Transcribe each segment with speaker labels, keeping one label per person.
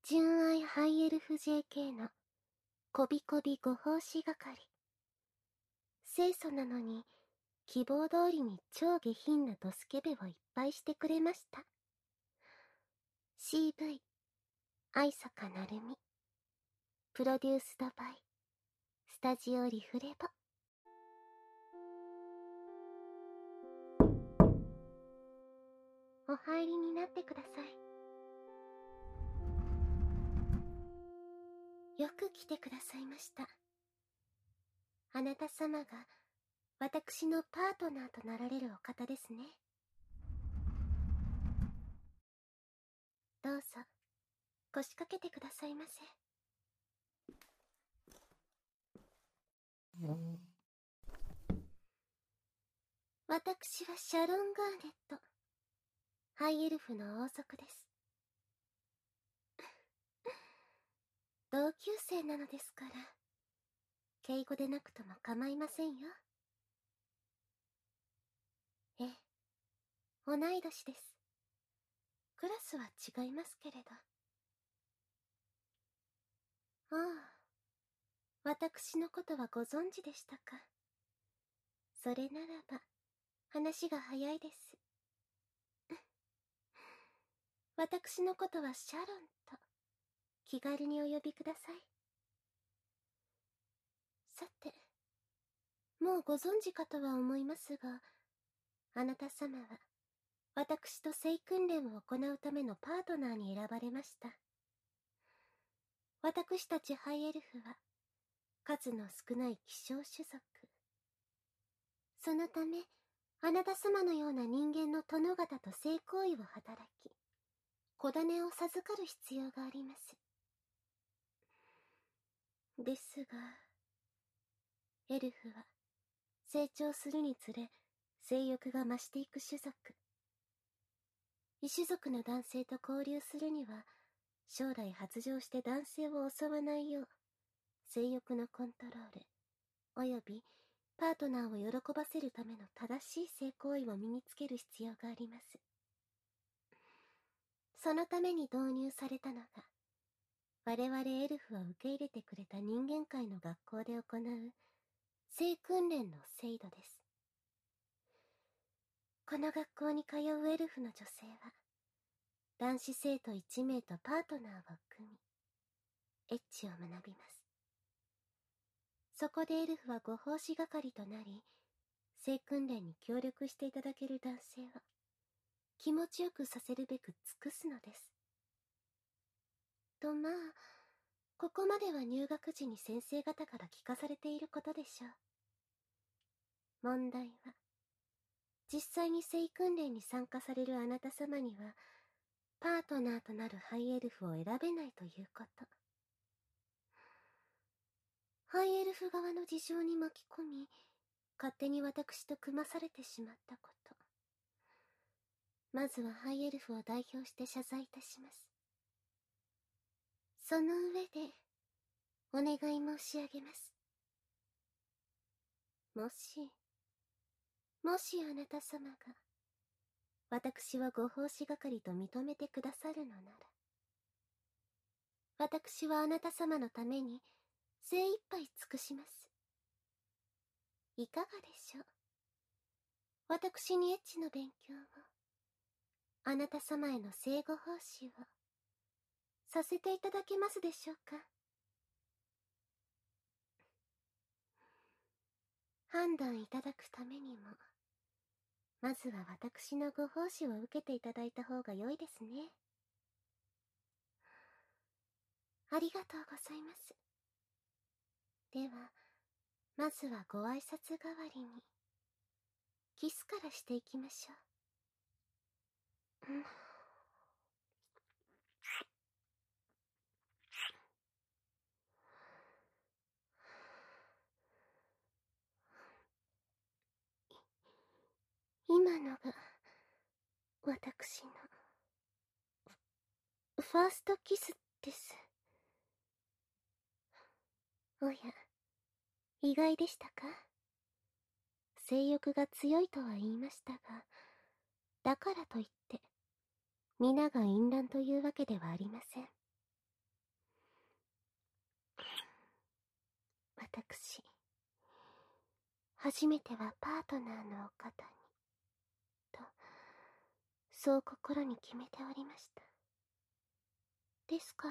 Speaker 1: 純愛ハイエルフ JK のこびこびご奉仕係。清楚なのに希望通りに超下品なドスケベをいっぱいしてくれました。CV 愛坂なるみ、プロデュースドバイスタジオリフレボ。お入りになってください。よく来てくださいました。あなた様が私のパートナーとなられるお方ですね。どうぞ腰掛けてくださいませ。私はシャロン・ガーネット、ハイエルフの王族です。同級生なのですから敬語でなくとも構いませんよ。ええ、同い年です。クラスは違いますけれど。ああ、私のことはご存知でしたか。それならば話が早いです。私のことはシャロンと気軽にお呼びください。さて、もうご存知かとは思いますが、あなた様は私と性訓練を行うためのパートナーに選ばれました。私たちハイエルフは数の少ない希少種族。そのため、あなた様のような人間の殿方と性行為を働き、子種を授かる必要があります。ですが、エルフは成長するにつれ性欲が増していく種族。異種族の男性と交流するには、将来発情して男性を襲わないよう、性欲のコントロール、およびパートナーを喜ばせるための正しい性行為を身につける必要があります。そのために導入されたのが、我々エルフを受け入れてくれた人間界の学校で行う性訓練の制度です。この学校に通うエルフの女性は、男子生徒1名とパートナーを組み、エッチを学びます。そこでエルフはご奉仕係となり、性訓練に協力していただける男性を気持ちよくさせるべく尽くすのです。とまあ、ここまでは入学時に先生方から聞かされていることでしょう。問題は、実際に性訓練に参加されるあなた様には、パートナーとなるハイエルフを選べないということ。ハイエルフ側の事情に巻き込み、勝手に私と組まされてしまったこと。まずはハイエルフを代表して謝罪いたします。その上で、お願い申し上げます。もしあなた様が、私はご奉仕係と認めてくださるのなら、私はあなた様のために精一杯尽くします。いかがでしょう。私にエッチの勉強を、あなた様への性ご奉仕を、させていただけますでしょうか。判断いただくためにも、まずは私のご奉仕を受けていただいた方が良いですね。ありがとうございます。では、まずはご挨拶代わりに、キスからしていきましょう。今のが、私の、ファーストキスです。おや、意外でしたか？性欲が強いとは言いましたが、だからといって、皆が淫乱というわけではありません。 初めてはパートナーのお方に、と、そう心に決めておりました。ですから、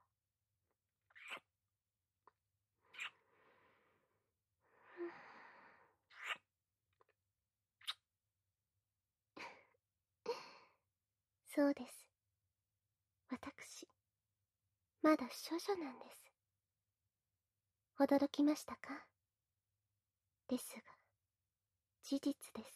Speaker 1: そうです。私、まだ処女なんです。驚きましたか？ですが、事実です。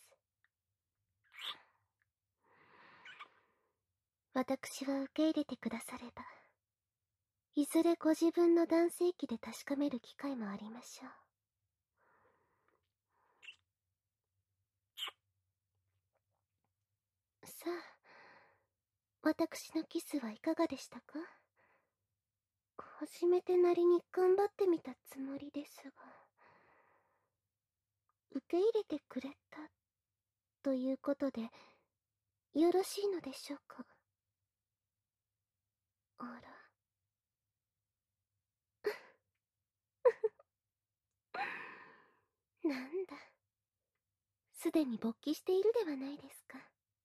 Speaker 1: 私は受け入れてくだされば、いずれご自分の男性器で確かめる機会もありましょう。さあ、私のキスはいかがでしたか？初めてなりに頑張ってみたつもりですが、受け入れてくれたということでよろしいのでしょうか？あら。なんだ、すでに勃起しているではないですか。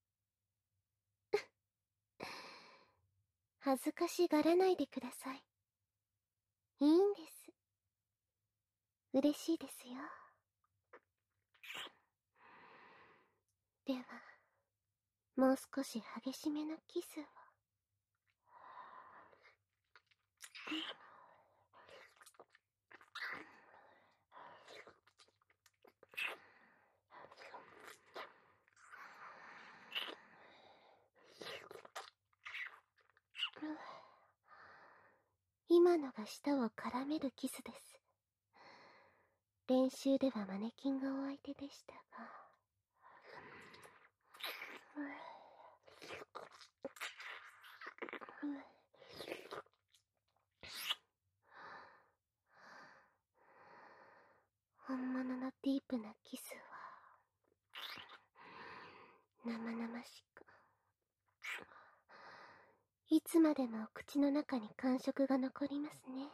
Speaker 1: 恥ずかしがらないでください。いいんです。嬉しいですよ。では、もう少し激しめのキスを。今のが舌を絡めるキスです。練習ではマネキンがお相手でしたが、本物のディープなキスは生々しく、いつまでも口の中に感触が残りますね。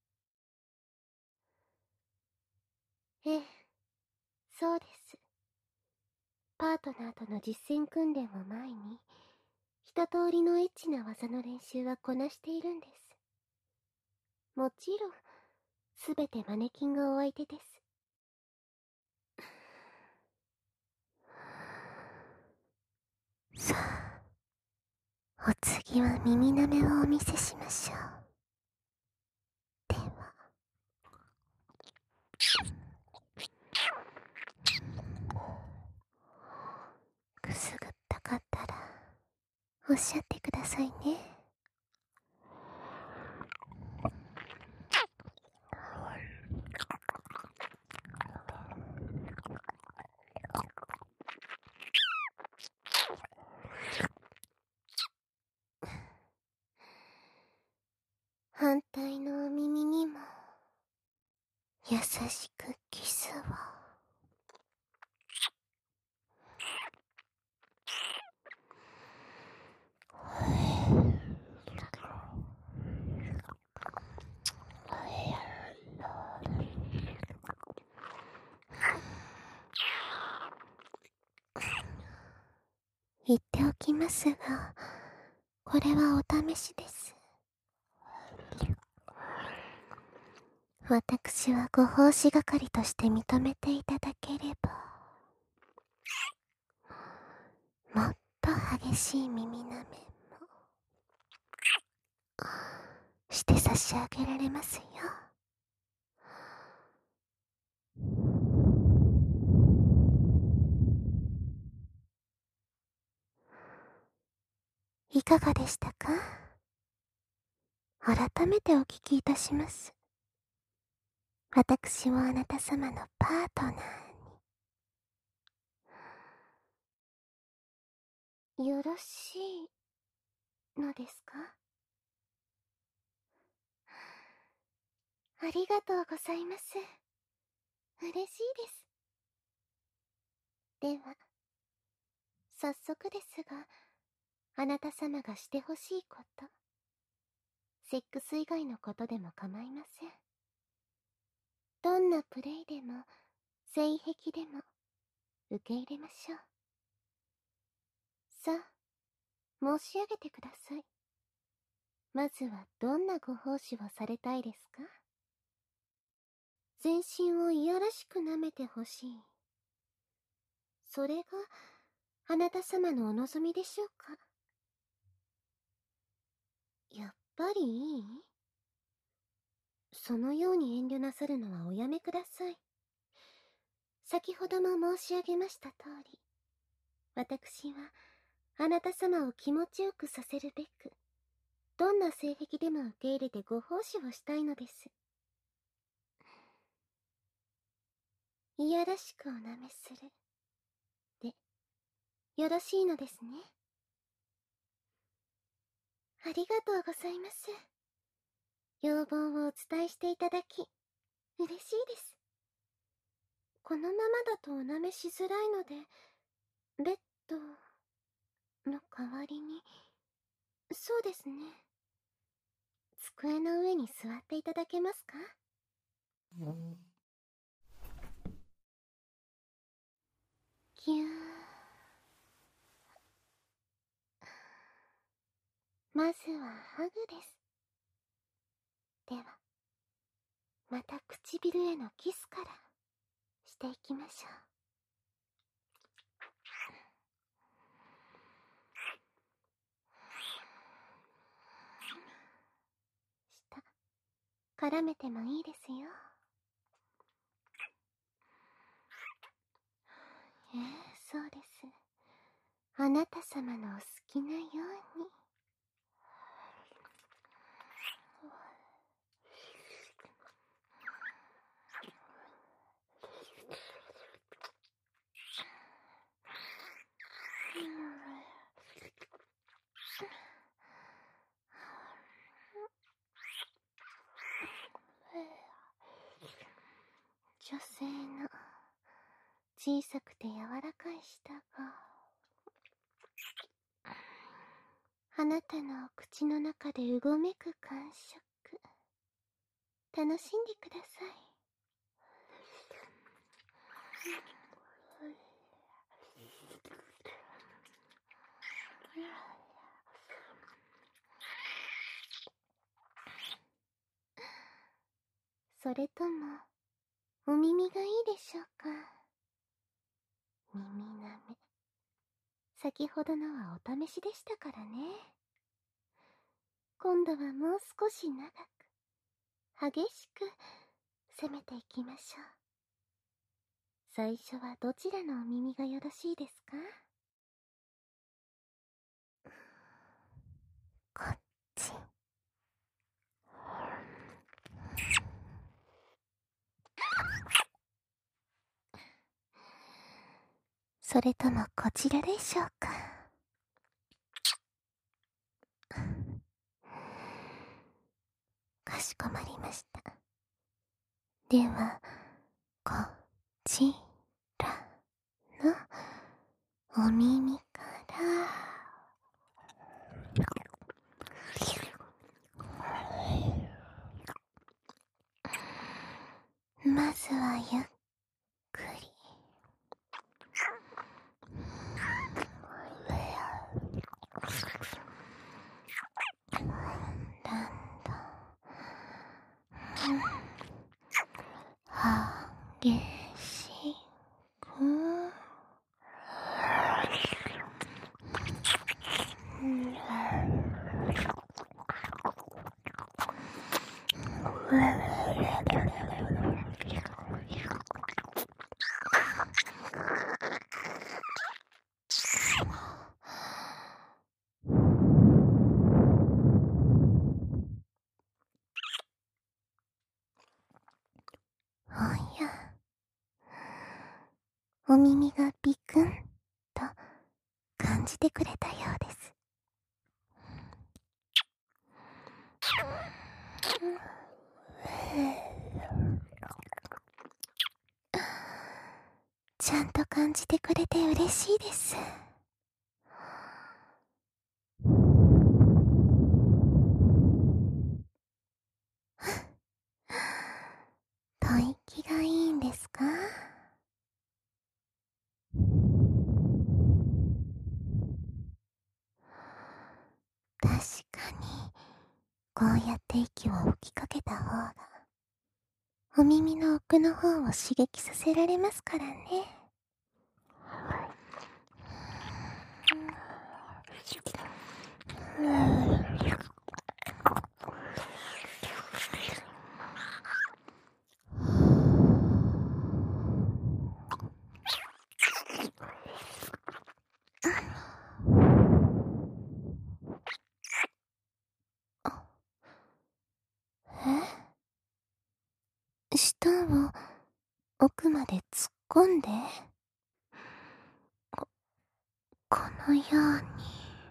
Speaker 1: ええ、そうです。パートナーとの実践訓練を前に、一通りのエッチな技の練習はこなしているんです。もちろん、すべてマネキンがお相手です。さあ、お次は耳なめをお見せしましょう。では、くすぐったかったらおっしゃってくださいね。反対のお耳にも優しくキスを。言っておきますが、これはお試しです。私はご奉仕係として認めていただければ、もっと激しい耳なめもして差し上げられますよ。いかがでしたか？改めてお聞きいたします。私はあなた様のパートナーによろしいのですか？ありがとうございます。嬉しいです。では、早速ですが、あなた様がしてほしいこと、セックス以外のことでも構いません。どんなプレイでも性癖でも受け入れましょう。さあ、申し上げてください。まずはどんなご奉仕をされたいですか？全身をいやらしく舐めてほしい。それがあなた様のお望みでしょうか？やっぱりいい？そのように遠慮なさるのはおやめください。先ほども申し上げました通り、私はあなた様を気持ちよくさせるべく、どんな性癖でも受け入れてご奉仕をしたいのです。いやらしくおなめする。で、よろしいのですね。ありがとうございます。要望をお伝えしていただき、嬉しいです。このままだとおなめしづらいので、ベッドの代わりに、そうですね。机の上に座っていただけますか？ぎゅー。まずはハグです。では、また唇へのキスからしていきましょう。舌、絡めてもいいですよ。そうです。あなた様のお好きなように。女性の小さくて柔らかい舌があなたの口の中でうごめく感触、楽しんでください。それともお耳がいいでしょうか？耳なめ、先ほどのはお試しでしたからね。今度はもう少し長く激しく攻めていきましょう。最初はどちらのお耳がよろしいですか？こっち。それともこちらでしょうか？かしこまりました。では、こちらのお耳から。まずはゆっくり。だんだん激しくおや、お耳がビクンと感じてくれたようです。ちゃんと感じてくれて嬉しいです。吐息がいいんですか？ こうやって息を吹きかけた方が、お耳の奥の方を刺激させられますからね。舌を奥まで突っ込んで、このように。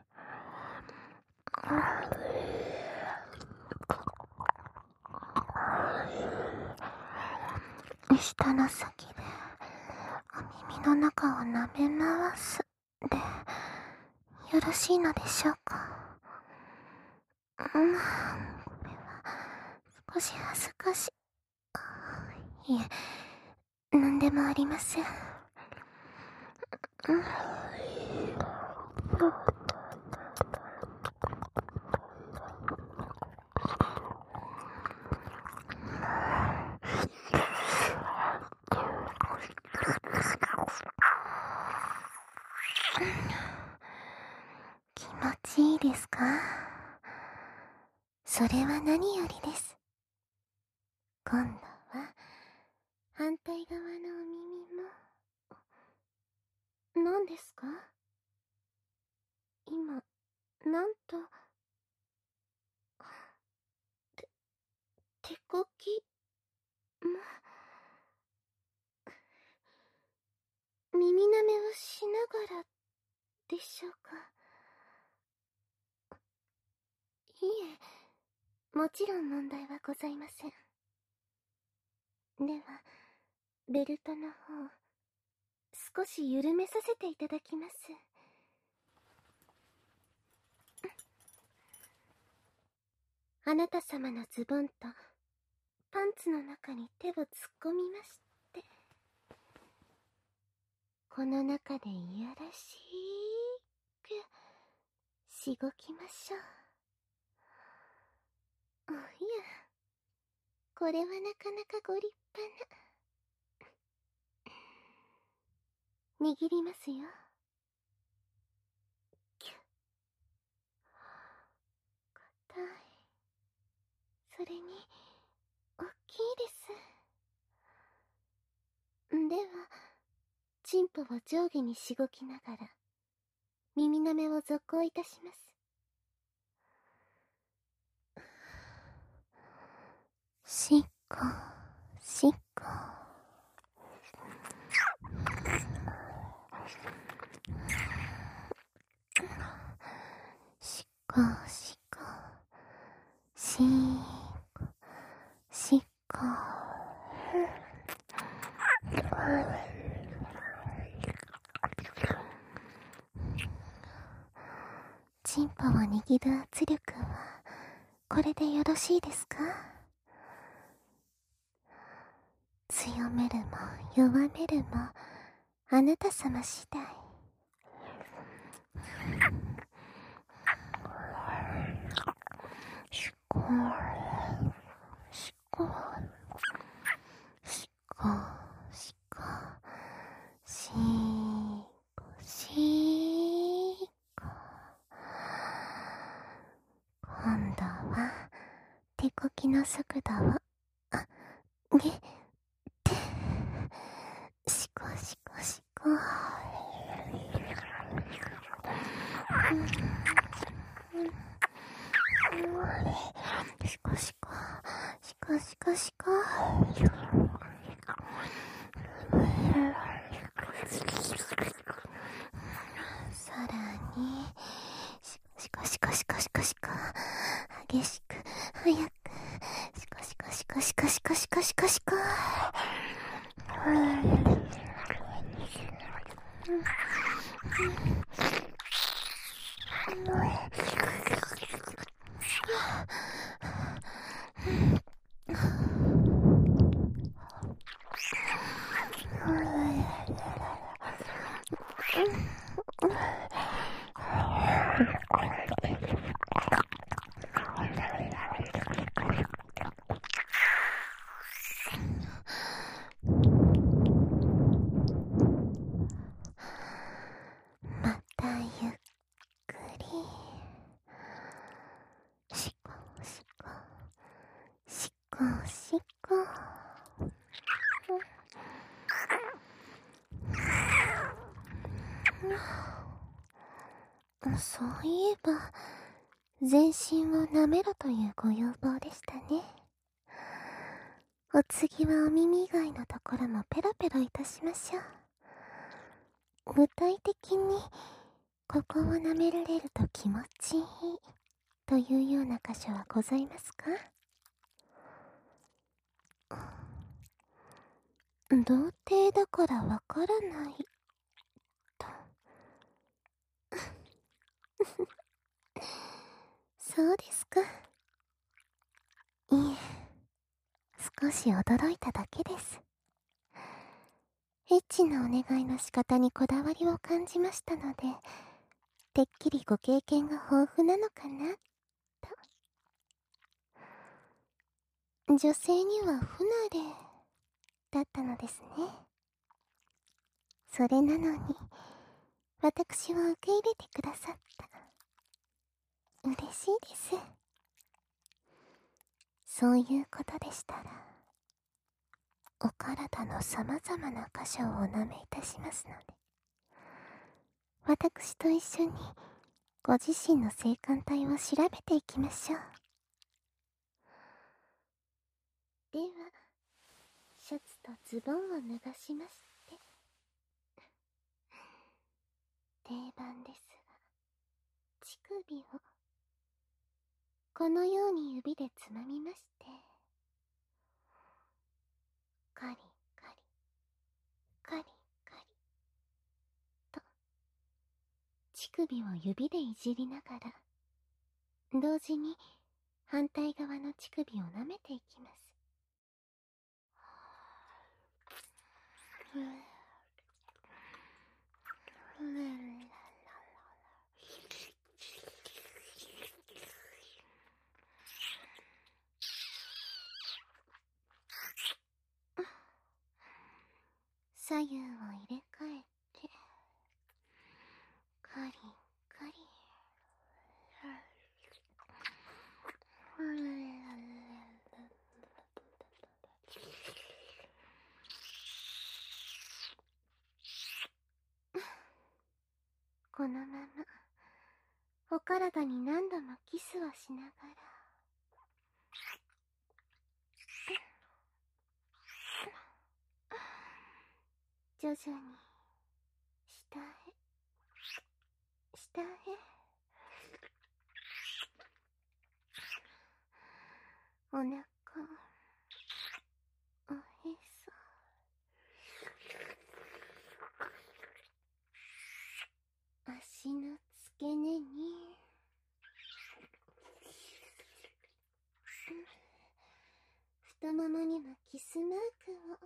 Speaker 1: 舌の先でお耳の中を舐め回すでよろしいのでしょうか。これは少し恥ずかしい。いえ、なんでもありません。気持ちいいですか？それは何よりです。今度は反対側のお耳も。何ですか？今、なんと、手こきも、耳舐めをしながらでしょうか。いえ、もちろん問題はございません。では、ベルトの方、少し緩めさせていただきます。あなた様のズボンとパンツの中に手を突っ込みまして、この中でいやらしくしごきましょう。おや、これはなかなかご立派な。握りますよ。キュッ。硬い。それに大きいです。では、チンポを上下にしごきながら耳舐めを続行いたします。しっこしっこ。しっこしっこしっこしっこ。チンポを握る圧力はこれでよろしいですか？強めるも弱めるもあなた様次第。しっこしっこしっこしっこしっこしっこ。今度は手こきの速度をげってしこしこしこ。しこしこしこしこしこ。さらにしこしこしこしこしこ。激しく早くしこしこしこしこしこしこしこしこ。 おしっこ。そういえば、全身を舐めろというご要望でしたね。お次はお耳以外のところもペロペロいたしましょう。具体的に、ここを舐められると気持ちいいというような箇所はございますか？童貞だからわからないと。そうですか。いえ、少し驚いただけです。エッチなお願いの仕方にこだわりを感じましたので、てっきりご経験が豊富なのかなと。女性には不慣れだったのですね。それなのに、私を受け入れてくださった。嬉しいです。そういうことでしたら、お体の様々な箇所をお舐めいたしますので、私と一緒にご自身の性感帯を調べていきましょう。では、シャツとズボンを脱がしまして、定番ですが、乳首をこのように指でつまみまして、カリカリカリカリと乳首を指でいじりながら、同時に反対側の乳首を舐めていきます。左右を入れ替えて、カリカリ。このままお体に何度もキスをしながら、徐々に下へ下へ、お腹、おへそ、足の付け根に、太ももにはキスマークを。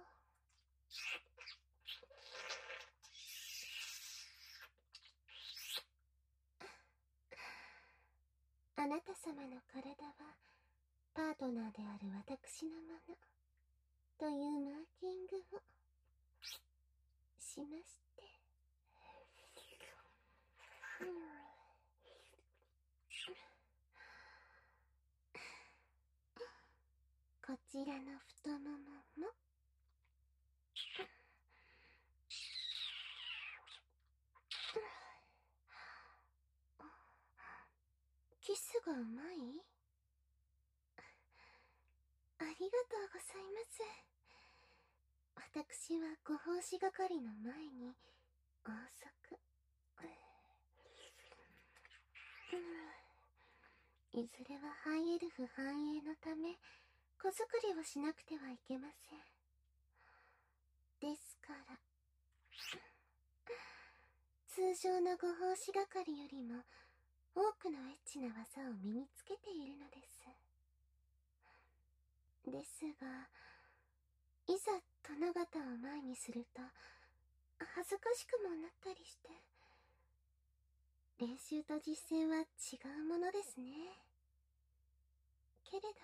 Speaker 1: あなた様の体はパートナーである私のものというマーキングをしまして、こちらの太もももキスがうまい？ありがとうございます。私はご奉仕係の前に遅く。いずれはハイエルフ繁栄のため子作りをしなくてはいけません。ですから通常のご奉仕係よりも多くのエッチな技を身につけているのです。ですが、いざ殿方を前にすると恥ずかしくもなったりして、練習と実践は違うものですね。けれど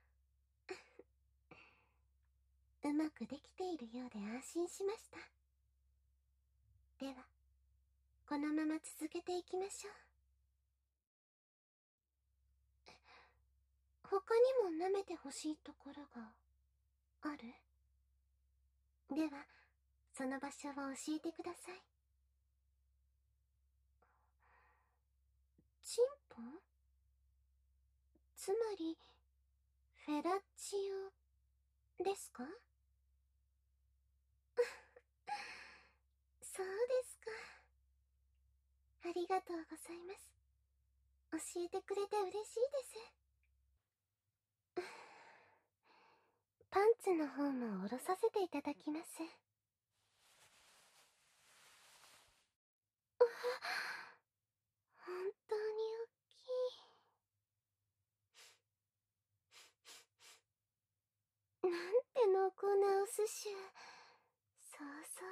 Speaker 1: うまくできているようで安心しました。ではこのまま続けていきましょう。他にも舐めてほしいところがある？では、その場所を教えてください。チンポ？つまり、フェラチオですか？そうですか。ありがとうございます。教えてくれて嬉しいです。パンツの方も下ろさせていただきます。本当に大きい。なんて濃厚なお寿司。想像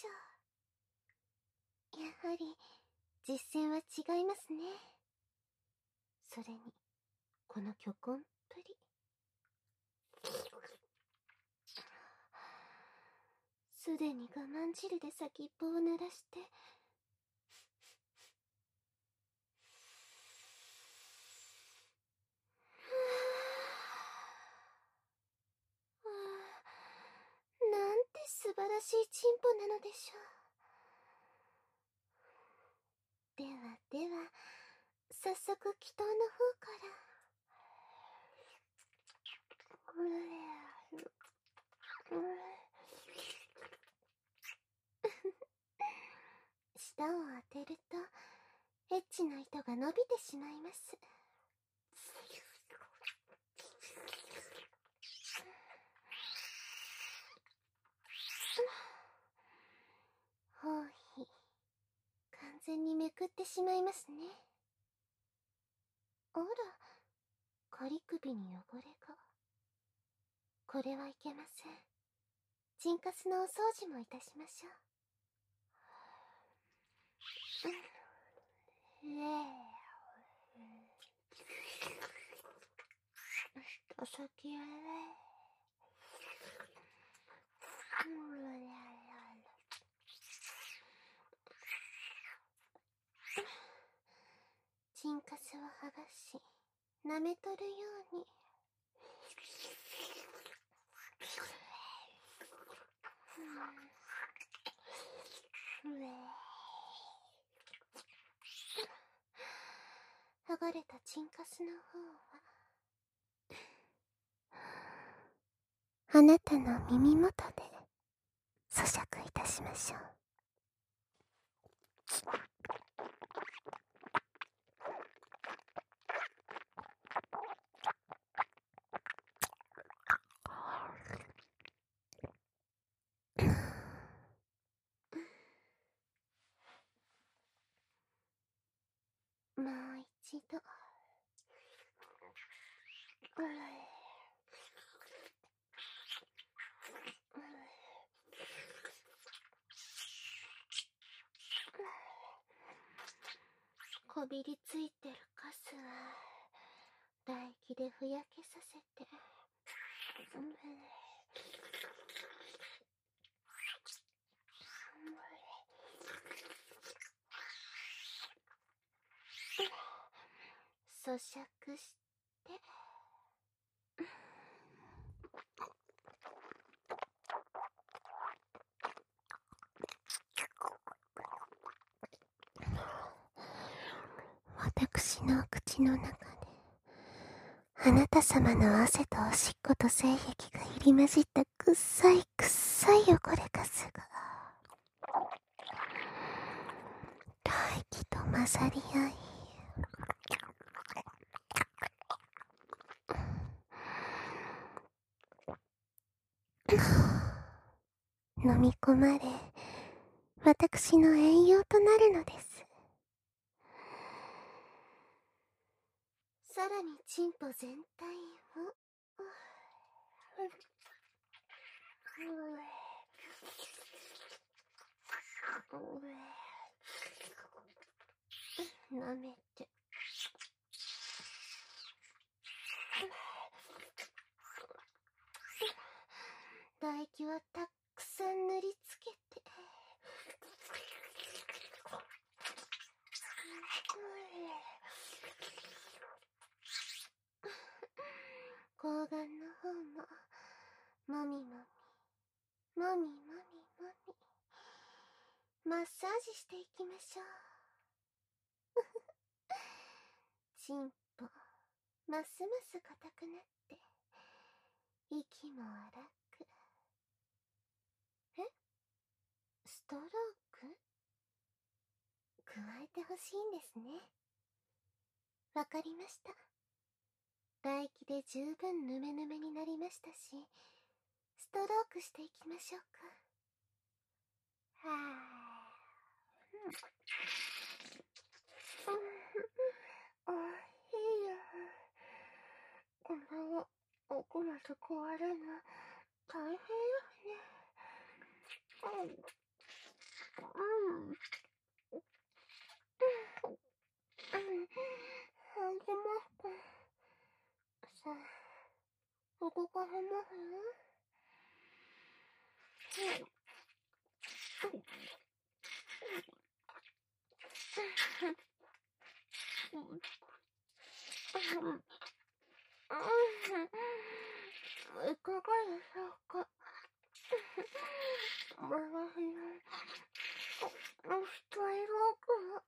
Speaker 1: 以上。やはり、実践は違いますね。それに、この巨根っぷり。すでに我慢汁で先っぽを濡らして、なんて素晴らしいチンポなのでしょう。ではでは、早速祈祷の方から。舌を当てると、エッチな糸が伸びてしまいます。包皮、完全にめくってしまいますね。あら、仮首に汚れが。これはいけません。チンカスのお掃除もいたしましょう。お先へ。チンカスを剥がし、舐めとるように。剥がれたチンカスの方は、あなたの耳元で咀嚼いたしましょう。もう一度。こびりついてるカスは唾液でふやけさせて、咀嚼して、私の口の中であなた様の汗とおしっこと精液が入り混じったくっさいくっさい汚れカスが唾液と混ざり合い、飲み込まれ、私の栄養となるのです。さらにチンポ全体を舐めて、唾液はたくさん塗りつけて、 睾丸の方も、もみもみ、もみもみもみ、マッサージしていきましょう。チンポ、ますます硬くなって、息も荒く。え？ストローク？加えてほしいんですね。わかりました。唾液で十分ヌメヌメになりましたし、ストロークしていきましょうか。はぁ。おいしいよ。これを奥まで壊れるの大変よね。入りますか。さあ、動かせますいかがでしょうか。私のストロークは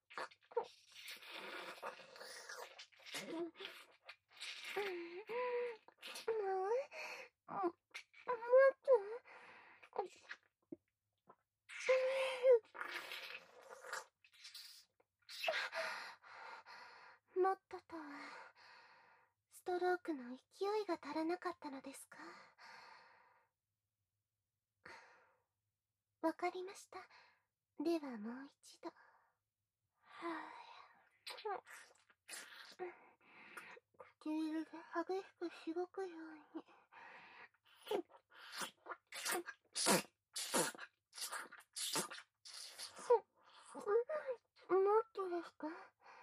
Speaker 1: もっととは、ストロークの勢いが足らなかったのですか。わかりました。ではもう一度。唇で激しくしごくように。もっとですか。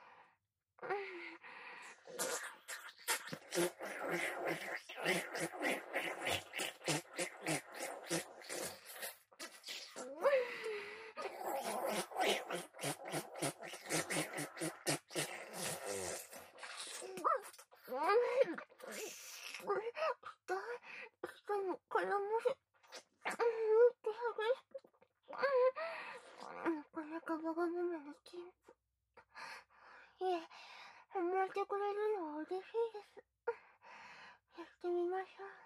Speaker 1: 褒めてくれるのは嬉しいです。やってみましょう。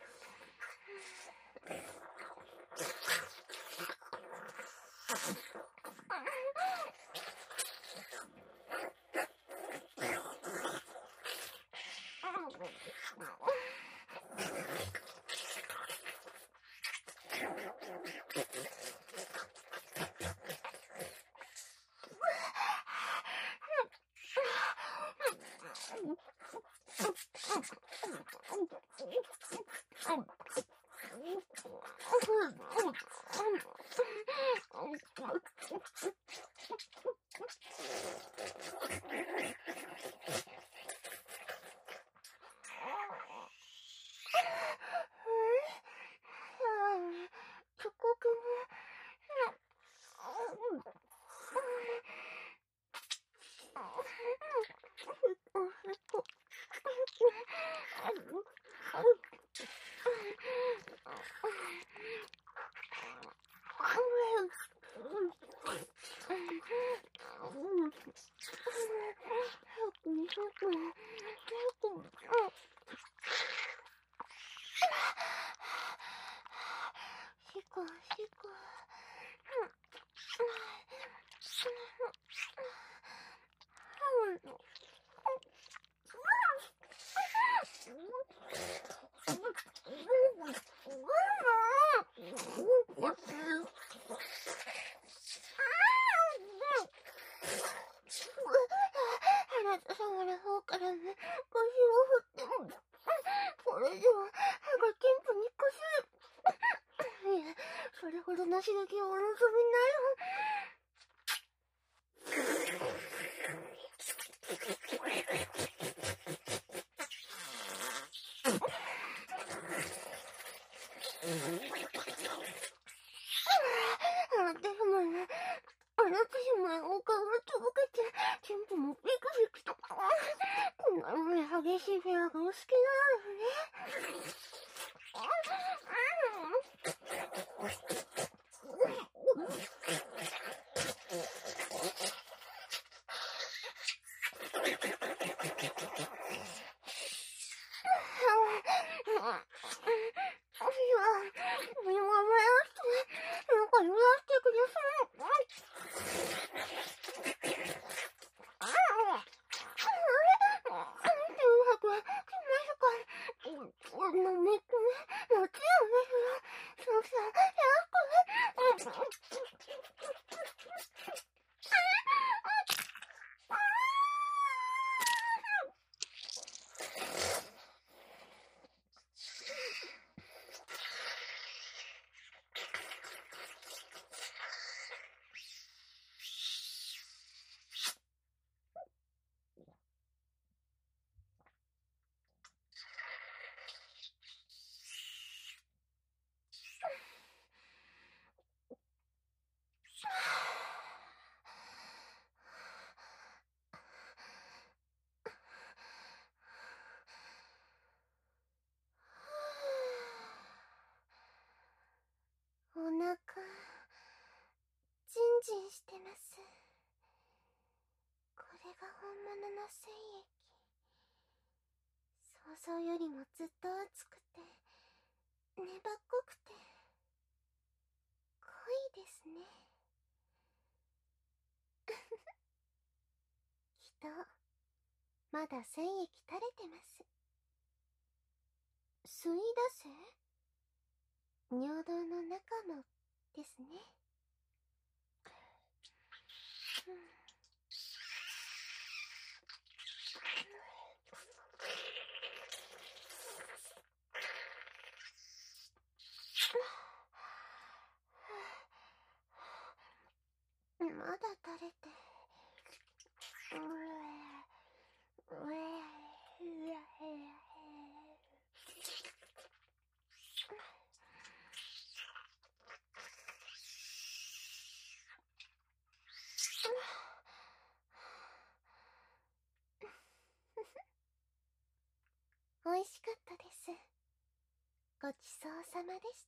Speaker 1: あなた様の方からね、腰を振っても、これでは歯がキンプにこする。いや、それほどの刺激をお望みになる。あなた様のお顔がとぼけて、テンポもビクビクと。こんなに激しいフェアがお好きなのね。 お腹ジンジンしてます。これが本物の精液。想像よりもずっと熱くて粘っこくて濃いですね。きっとまだ精液垂れてます。吸い出せ尿道の中もですね。まだ垂れて。美味しかったです。ごちそうさまでした。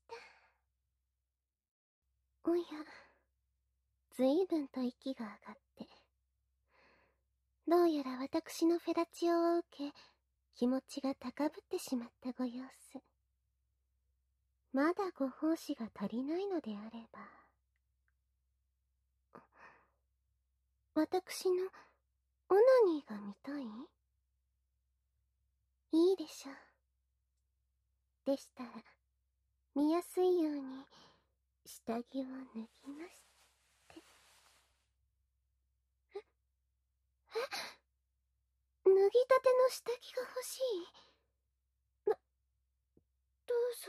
Speaker 1: おや、ずいぶんと息が上がって、どうやら私のフェラチオを受け、気持ちが高ぶってしまったご様子。まだご奉仕が足りないのであれば、私のオナニーが見たい？いいでしょう。でしたら、見やすいように下着を脱ぎまして。脱ぎたての下着が欲しい？どうぞ。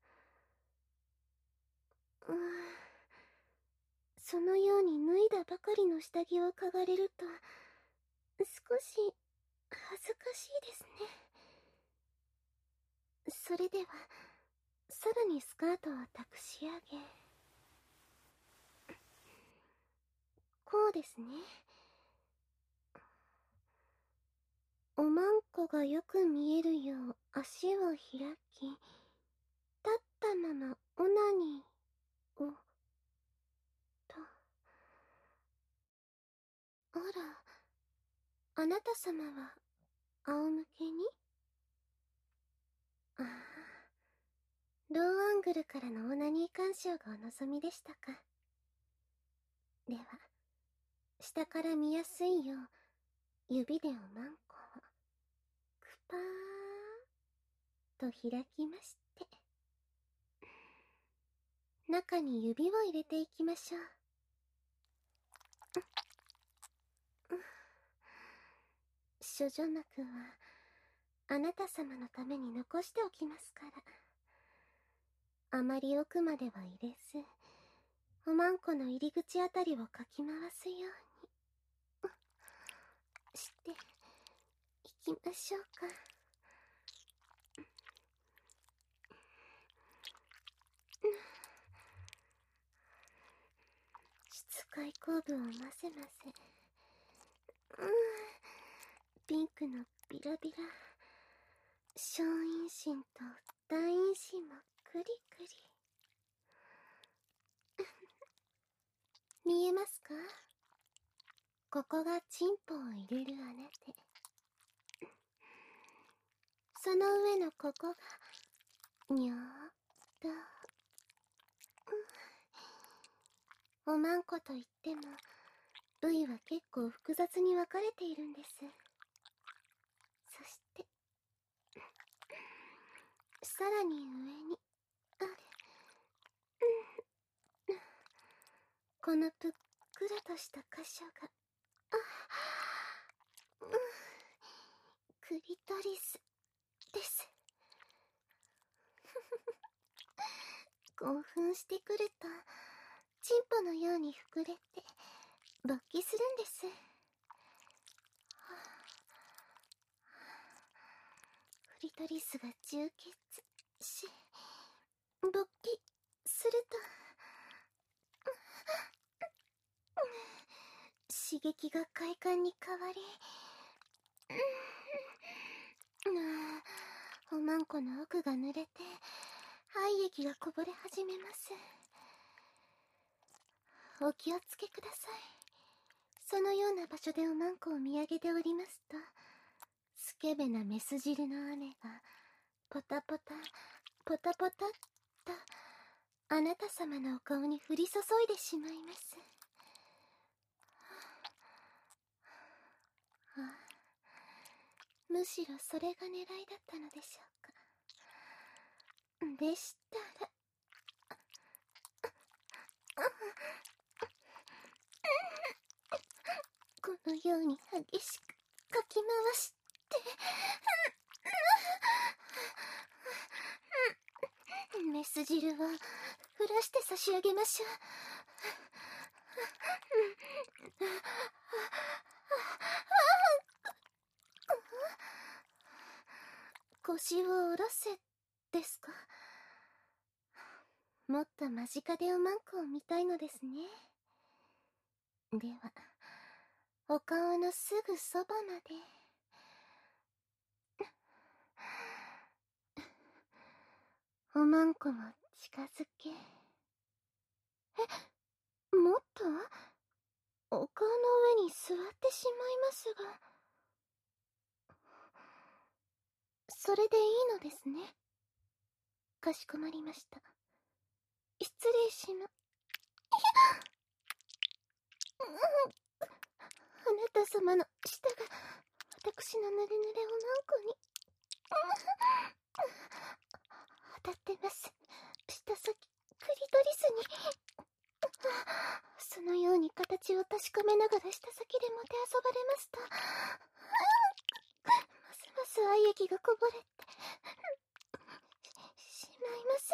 Speaker 1: そのように脱いだばかりの下着を嗅がれると、少し恥ずかしいですね。それでは、さらにスカートを託し上げ、こうですね。おまんこがよく見えるよう足を開き、立ったままオナニーを、と。あら、あなた様は仰向けに？ああ、ローアングルからのオナニー鑑賞がお望みでしたか。では、下から見やすいよう、指でおまんこを、くぱーっと開きまして、中に指を入れていきましょう。処女膜は、あなた様のために残しておきますから。あまり奥までは入れず、おまんこの入り口あたりをかき回すように、していきましょうか。質開口部を混ぜ混ぜ。ピンクのビラビラ。 小陰唇と大陰唇もクリクリ。見えますか？ここがチンポを入れる穴で、その上のここがにょーっと、おまんこといっても部位は結構複雑に分かれているんです。そしてさらに上にある、このぷっくらとした箇所が、クリトリスです。興奮してくるとチンポのように膨れて勃起するんです。クリトリスが充血し勃起すると、刺激が快感に変わり、おまんこの奥が濡れて廃液がこぼれ始めます。お気をつけください。そのような場所でおまんこを見上げておりますと、スケベなメス汁の雨がポタポタポタポタっとあなた様のお顔に降り注いでしまいます。むしろそれが狙いだったのでしょうか。でしたら、このように激しくかき回して、メス汁を降らして差し上げましょう。腰を下ろせですか？もっと間近でおまんこを見たいのですね。では、お顔のすぐそばまで。おまんこも近づけ。もっとお顔の上に座ってしまいますが。それでいいのですね。かしこまりました。失礼しま。あなた様の舌が私のぬれぬれおまんこに当たってます。舌先、クリトリスに。そのように形を確かめながら舌先でもてあそばれますと、ますます愛液がこぼれてしまいます。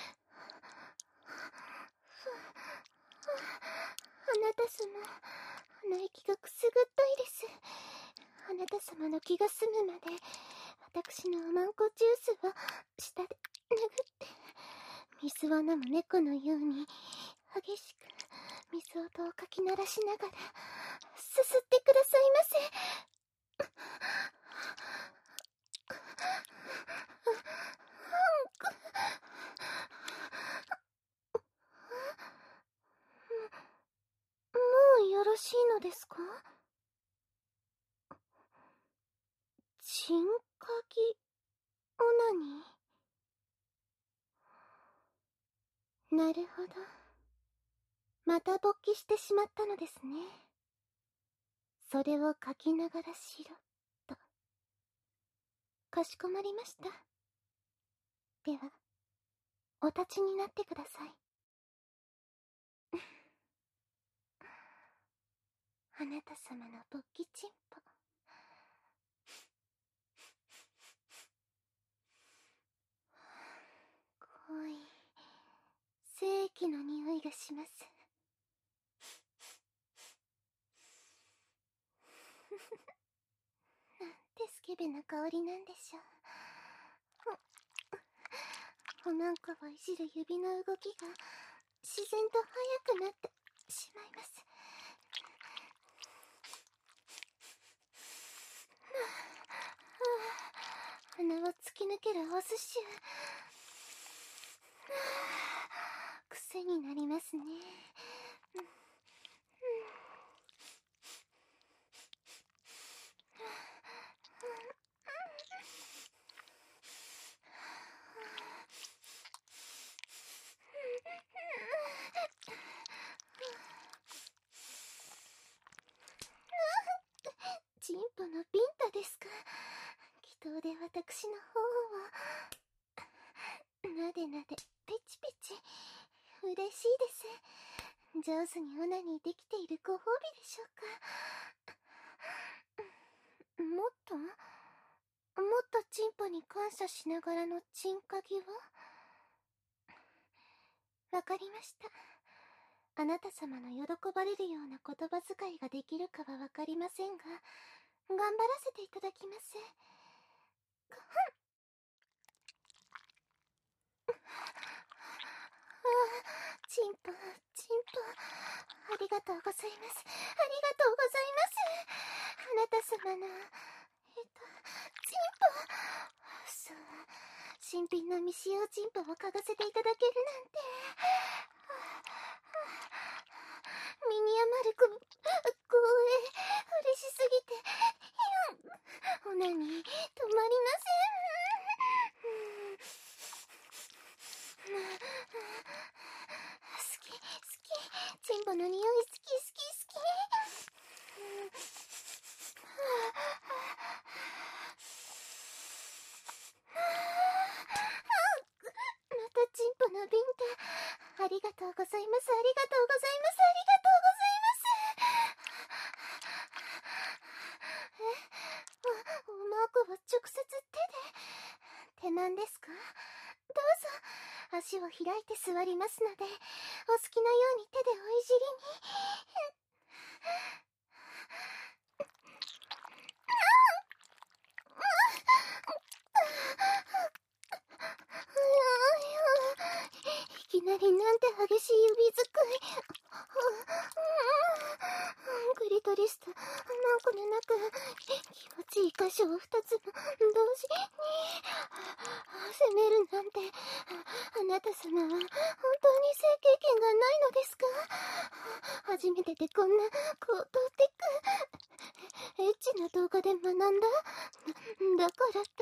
Speaker 1: あなた様、鼻息がくすぐったいです。あなた様の気が済むまで私のおまんこジュースを舌で拭って水を飲む猫のように激しく水音をかき鳴らしながらすすってくださいませ。もうよろしいのですか？チンカギオナニー。なるほど。また勃起してしまったのですね。それを書きながらしろと。かしこまりました。では、お立ちになってください。あなた様の勃起チンポ。濃い精液の匂いがします。なんてスケベな香りなんでしょう。おまんこをいじる指の動きが自然と速くなってしまいます。 鼻を突き抜けるオス臭。癖になりますね。チンポのビンタですか。祈祷で私の方をなでなでペチペチ。嬉しいです。上手にオナニーできているご褒美でしょうか。もっとチンポに感謝しながらのチンカギを。わかりました。あなた様の喜ばれるような言葉遣いができるかはわかりませんが、頑張らせていただきます。チンポ、ありがとうございます。ありがとうございます。あなた様の、チンポ。そう、新品の未使用チンポを嗅がせていただけるなんて。ミニアマルク、光栄、嬉しすぎて、オナニー、止まりません。好き、チンポの匂い好き。またチンポのビンタ、ありがとうございます。ありがとうございます。ありがとうございます。マークを直接手で。手満ですか？どうぞ、足を開いて座りますので、お好きなように手でおいじりに。いきなりなんて激しい指すくい。クリトリスと何個でなく気持ちいい箇所を2つも同時に攻めるなんて、あなた様は本当に性経験がないのですか？初めてでこんな高等テクエッチな動画で学んだ。だからって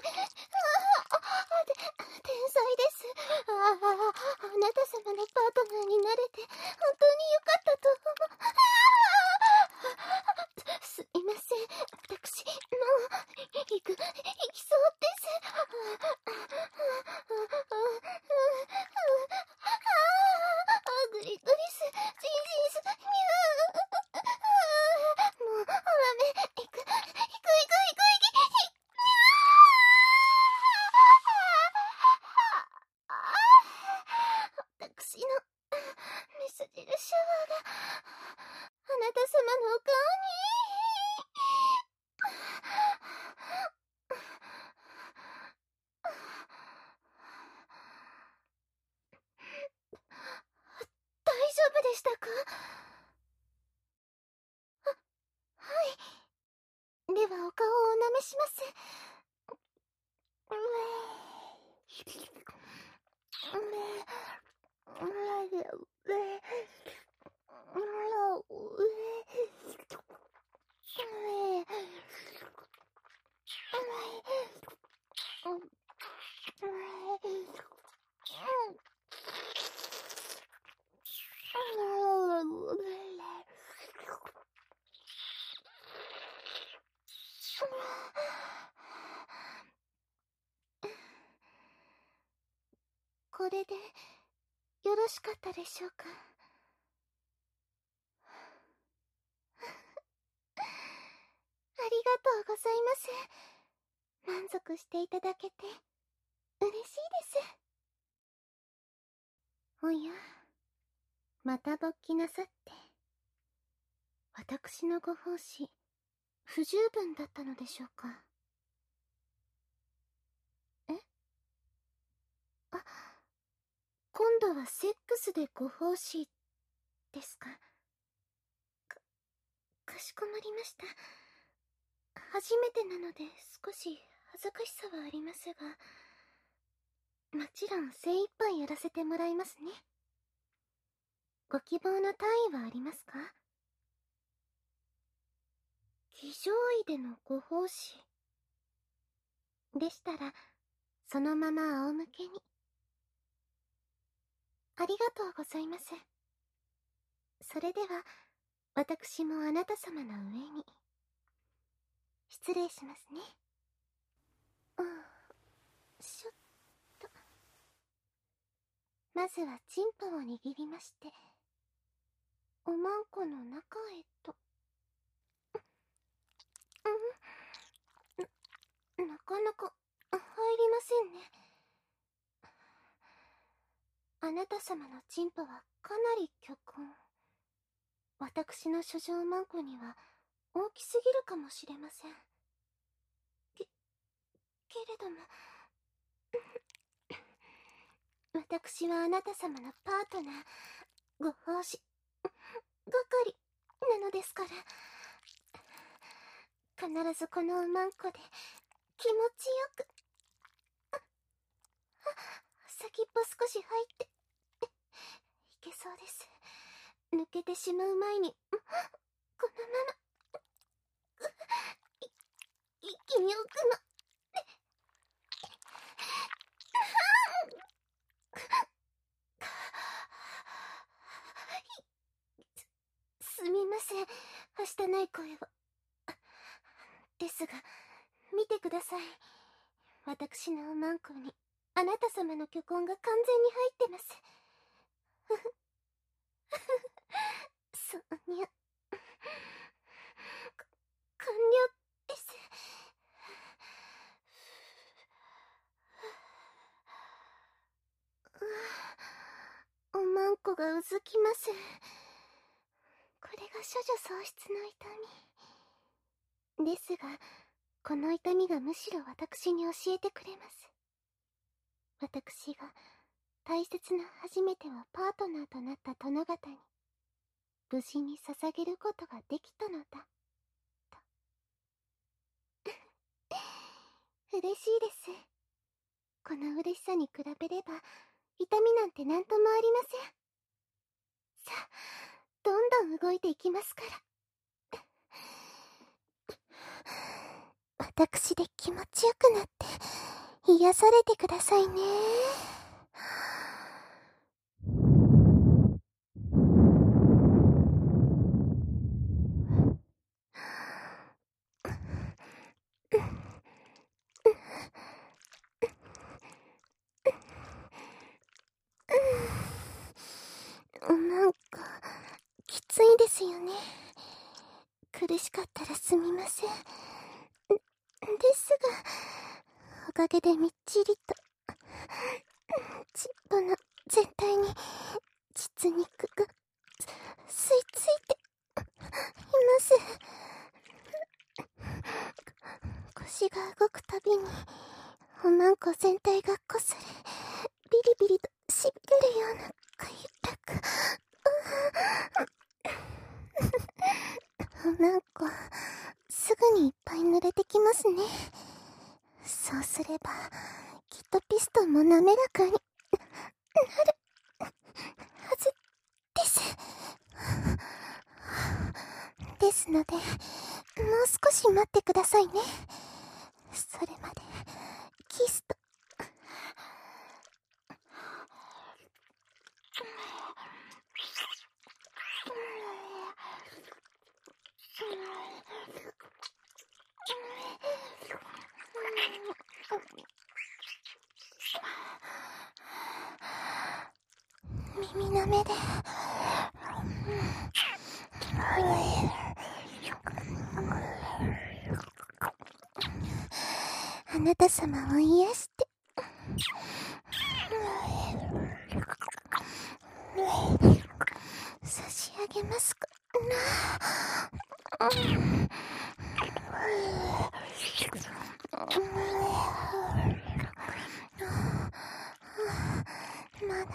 Speaker 1: 天才です。あなた様のパートナーになれて本当によかったとすいません、私もう行きそうです。グリトリス、ジンス、ミュもうダメ、行く。私のメス汁シャワーがあなた様のお顔に。大丈夫でしたか？はい。ではお顔をお舐めします。これでよろしかったでしょうか？ありがとうございます。満足していただけて嬉しいです。おや、また勃起なさって。私のご奉仕不十分だったのでしょうか？え？あ、今度はセックスでご奉仕ですか？かしこまりました。初めてなので少し恥ずかしさはありますが、もちろん精一杯やらせてもらいますね。ご希望の単位はありますか？騎乗位でのご奉仕でしたら、そのまま仰向けに。ありがとうございます。それでは、私もあなた様の上に。失礼しますね。しょっと。まずはチンポを握りまして、おまんこの中へと。なかなか入りませんね。あなた様のチンポはかなり巨根。私の書状マンコには大きすぎるかもしれません。けれども私はあなた様のパートナー、ご奉仕係なのですから、必ずこのおまんこで気持ちよく。先っぽ少し入っていけそうです。抜けてしまう前にこのまま息に置くの。すみません、はしたない声を。ですが、見てください。私のおまんこにあなた様の巨根が完全に入ってます。そうにゃ。完了です。おまんこがうずきます。これが処女喪失の痛みですが、この痛みがむしろ私に教えてくれます。私が大切な初めてはパートナーとなった殿方に無事に捧げることができたのだと。嬉しいです。この嬉しさに比べれば痛みなんて何ともありません。さあ、どんどん動いていきますから。私で気持ちよくなって癒されてくださいね。なんかきついですよね。苦しかったらすみません。ですが、おかげでみっちりとチンポの全体に実肉が吸い付いています。腰が動くたびにおまんこ全体がこすれ、ビリビリとしびれるような快楽。おまんこすぐにいっぱい濡れてきますね。そうすればきっとピストンも滑らかになるはずです。ですので、もう少し待ってくださいね。それまでキスと耳の目であなた様を癒して差し上げますかな。まだ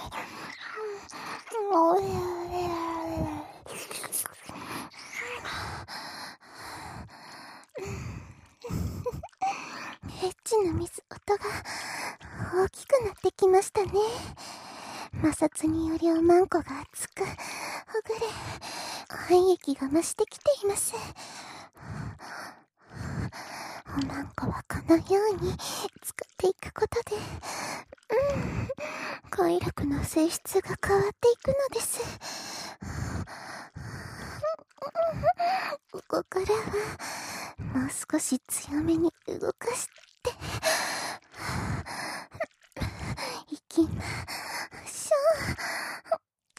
Speaker 1: エッチな水音が大きくなってきましたね。摩擦によりおまんこが熱くほぐれ、肺液が増してきています。おまんこはこのように使っていくことで、快楽の性質が変わっていくのです。ここからはもう少し強めに動かしていきましょう。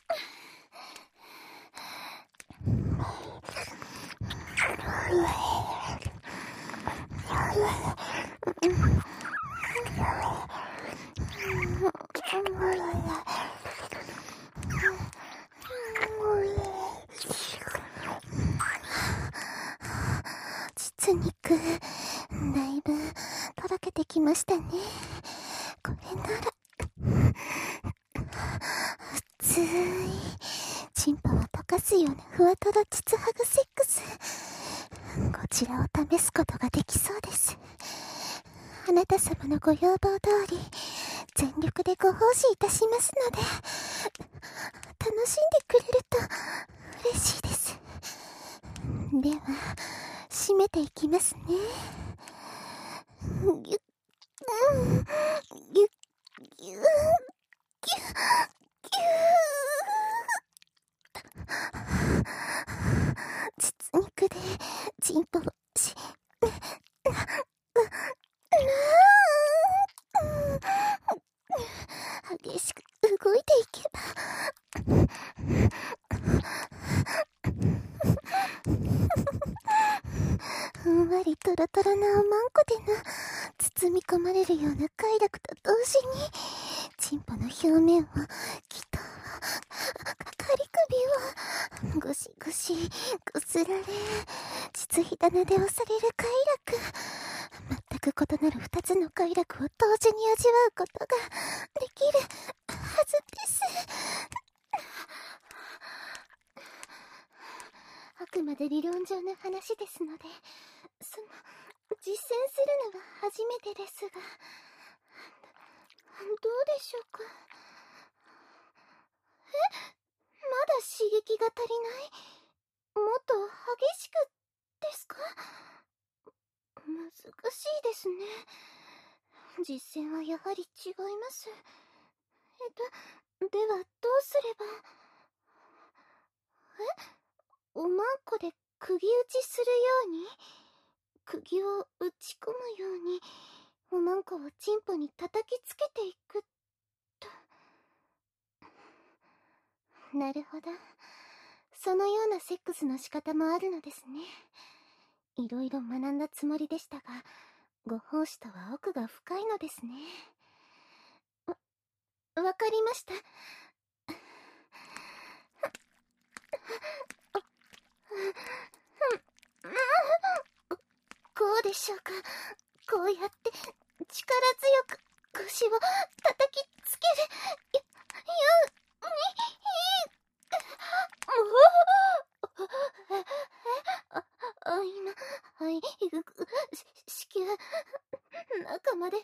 Speaker 1: 実肉、だいぶとろけてきましたね。これなら熱いチンポを溶かすようなふわとろ膣ハグセックス、こちらを試すことができそうです。あなた様のご要望通り全力でご奉仕いたしますので、楽しんでくれると嬉しいです。では締めていきますね。ぎゅっぎゅっぎゅっぎゅっ実肉でチンポをし激しく動いていけばふんわりトロトロなおまんこでの包み込まれるような快楽と同時に、チンポの表面をきっとカリ首をゴシゴシこすられ、膣ひだなで押される快楽、全く異なる二つの快楽を同時に味わうことができるはずです。あくまで理論上の話ですので、実践するのは初めてですが、どうでしょうか。まだ刺激が足りない？もっと激しくですか？難しいですね。実践はやはり違います。ではどうすれば。おまんこで釘打ちするように、釘を打ち込むようにおまんこをチンポに叩きつけていくと。なるほど、そのようなセックスの仕方もあるのですね。いろいろ学んだつもりでしたが、ご奉仕とは奥が深いのですね。わかりました。こうでしょうか。こうやって力強く腰を叩きつける。今、はい、子宮、中まで、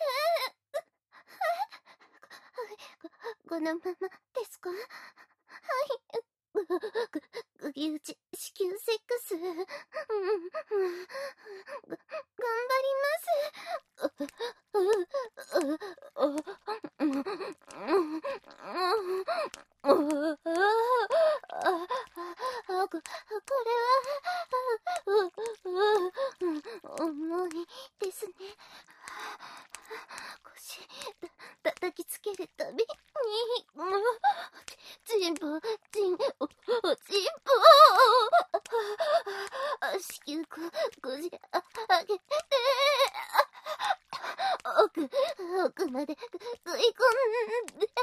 Speaker 1: このままですか？はい、釘打ち、子宮セックス、頑張り重いですね。腰叩きつけるたびに、チンポ、チンポ、子宮こじ上げて、奥まで食い込んで、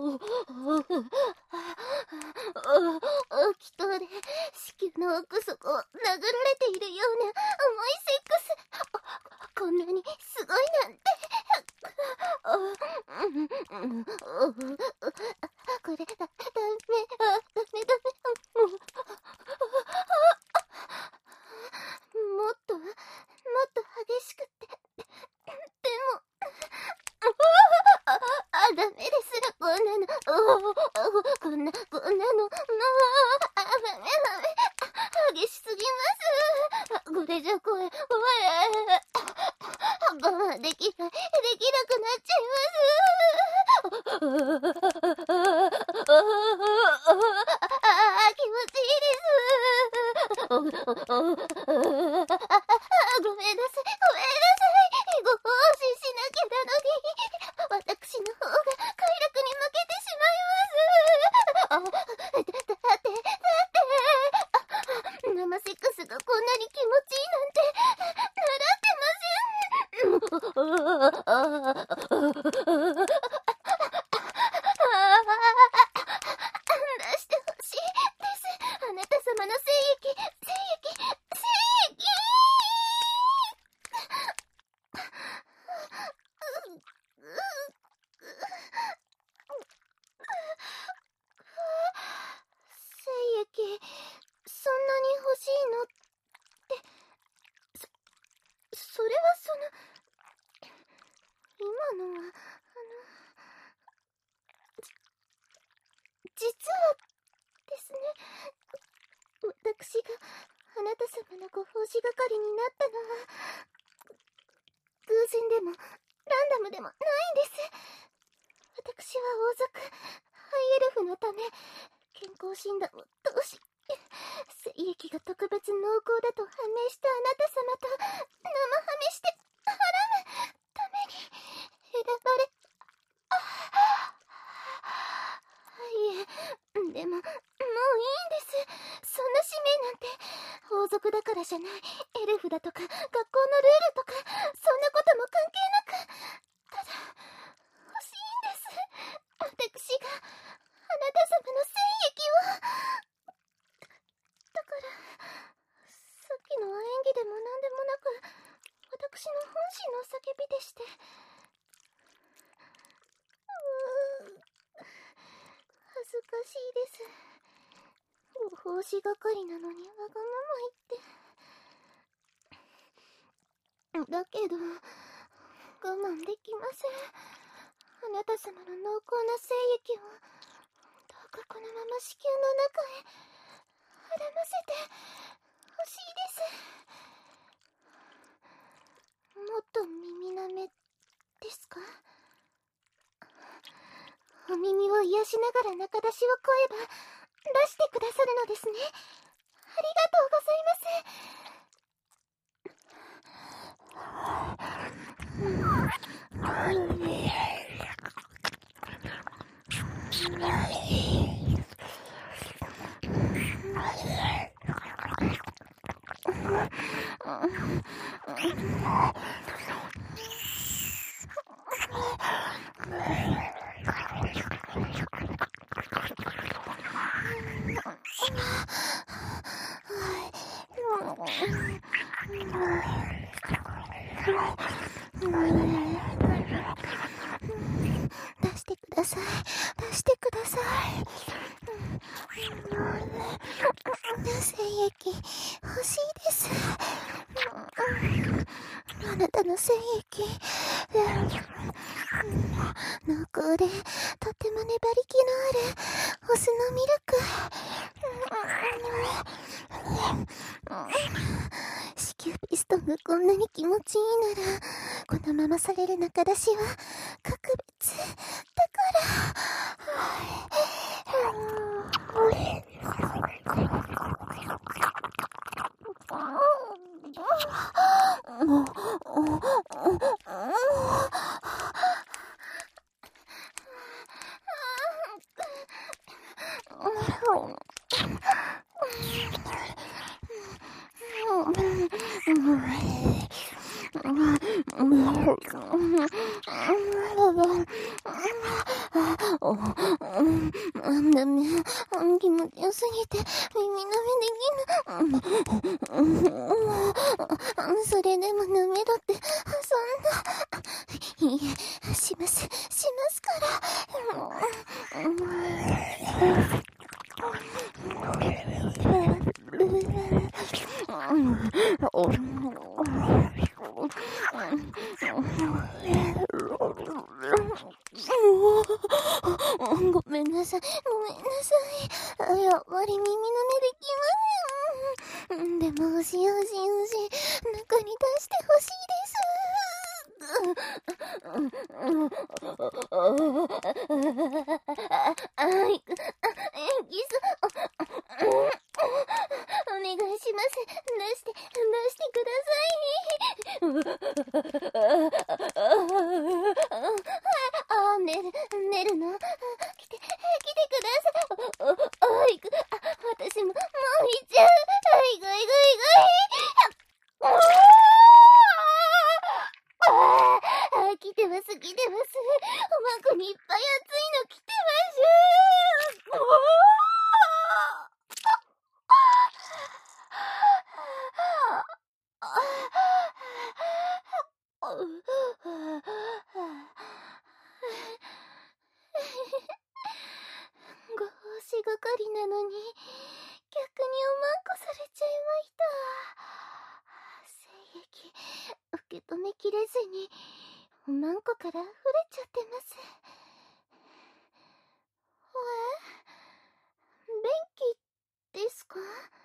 Speaker 1: 気筒で子宮の奥底を殴られているような重いセックス、こんなにすごいなんて。 こんなの、激しすぎます。これじゃ声、我慢できなくなっちゃいます。気持ちいいです。ごめんなさい。ご奉仕しなきゃなのに、私の方が快楽に負けてしまいます。生セックスがこんなに気持ちいいなんて、習ってません。出してほしいです。あなた様の精液。精液、そんなに欲しいのって、それは今のは、実はですね、私があなた様のご奉仕係になったのは、偶然でもランダムでもないんです。私は王族ハイエルフのため健康診断を通し、精液が特別濃厚だと判明したあなた様と生ハメしてはらむために選ばれ、いえ、でももういいんです。そんな使命なんて王族だからじゃない、エルフだとか学校のルールとか、そんなことも関係なく、ただ欲しいんです。私があなた様の精液を。だからさっきのは演技でもなんでもなく、私の本心の叫びでして。恥ずかしいです。ご奉仕係なのにわがまま言って。だけど我慢できません。あなた様の濃厚な精液をどうかこのまま子宮の中へはらませてほしいです。もっと耳なめですか？お耳を癒しながら中出しを声ば出してくださるのですね。ありがとうございます。出してください。出してください。精液欲しいです。あなたの精液濃厚でとても粘り気のあるオスのミルク。子宮ピストンがこんなに気持ちいいなら、このままされる中出しは格別だから。気持ちよすぎて耳舐めできぬ。それでも舐めろって、そんな。いえ、しますから。ごめんなさい。 ごめんなさい。やっぱり耳の目できません。でも、おしおしおし、中に出してほしいです。キス、お願いします。出してください。寝るの？来てください。私もう行っちゃう。いがいがいがい。来てます。おまこにいっぱい熱いの来てます。ご奉仕係なのに逆におまんこされちゃいました。精液受け止めきれずにおまんこから溢れちゃってます。便器ですか？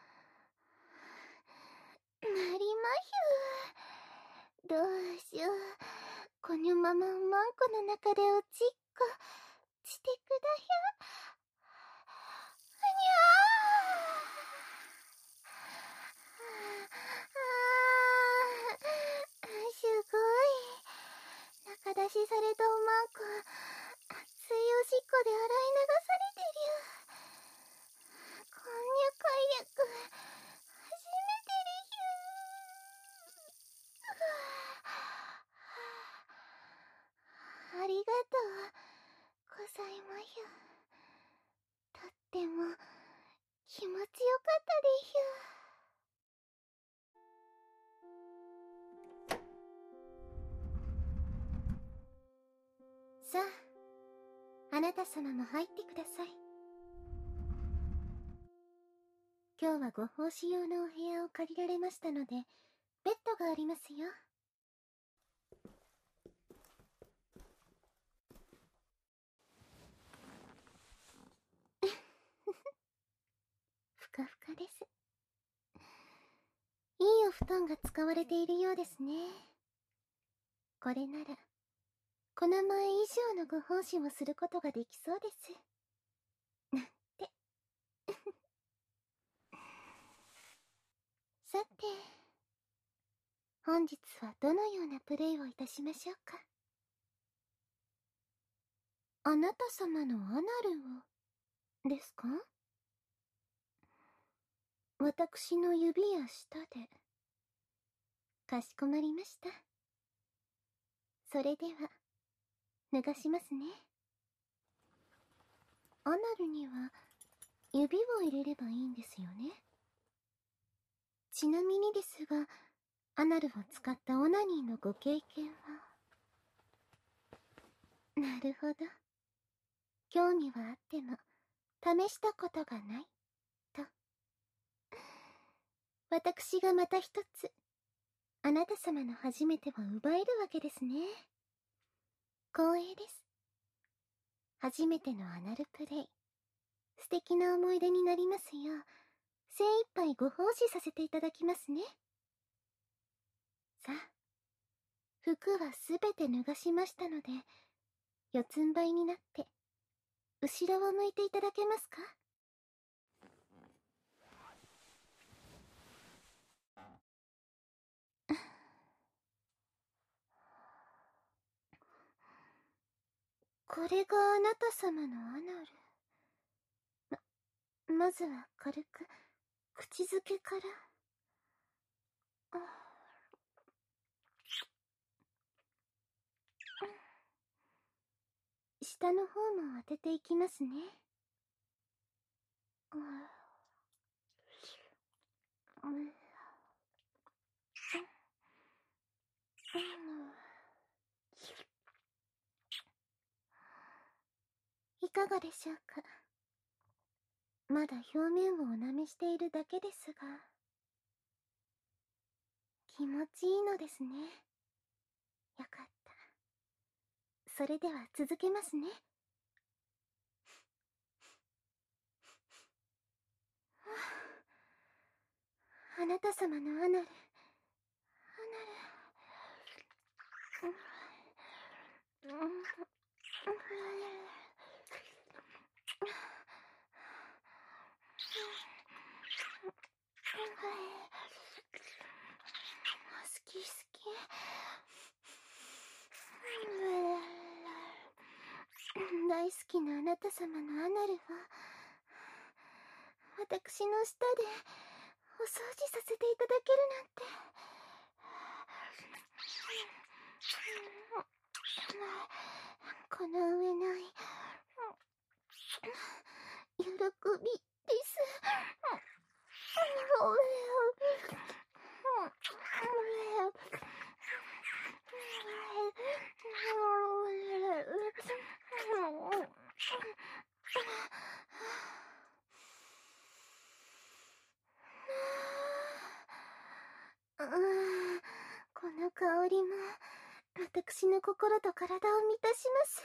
Speaker 1: なりまひゅ。どうしよう。このままおまんこの中でおちっこしてくだひゃ。にゃー。すごい。中出しされたおまんこ熱いおしっこで洗い流されてるよ。こんにゃかいやく初めてでひゅ。ありがとうございまひゅ。とっても気持ちよかったでひゅ。さあ、あなた様も入ってください。今日はご奉仕用のお部屋を借りられましたので、ベッドがありますよ。ふかふかです。いいお布団が使われているようですね。これならこの前以上のご奉仕をすることができそうです。なんて。さて、本日はどのようなプレイをいたしましょうか。あなた様のアナルをですか？私の指や舌で。かしこまりました。それでは脱がしますね。アナルには指を入れればいいんですよね。ちなみにですが、アナルを使ったオナニーのご経験は？なるほど。興味はあっても試したことがないと。私がまた一つあなた様の初めてを奪えるわけですね。光栄です。初めてのアナルプレイ、素敵な思い出になりますよう精一杯ご奉仕させていただきますね。さあ、服はすべて脱がしましたので、四つん這いになって後ろを向いていただけますか？これがあなた様のアナル。まずは軽く口づけから。下の方も当てていきますね。いかがでしょうか。まだ表面をおなめしているだけですが、気持ちいいのですね。よかった。それでは続けますね。 なた様のアナル。好き好き。大好きなあなた様のアナルは私の舌でお掃除させていただけるなんて。この上ない喜びです。この香りも私の心と体を満たします。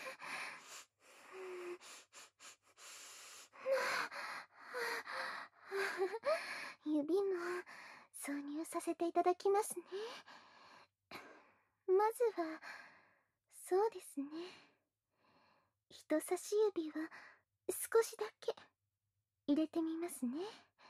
Speaker 1: 指も挿入させていただきますね。まずはそうですね、人差し指は少しだけ入れてみますね。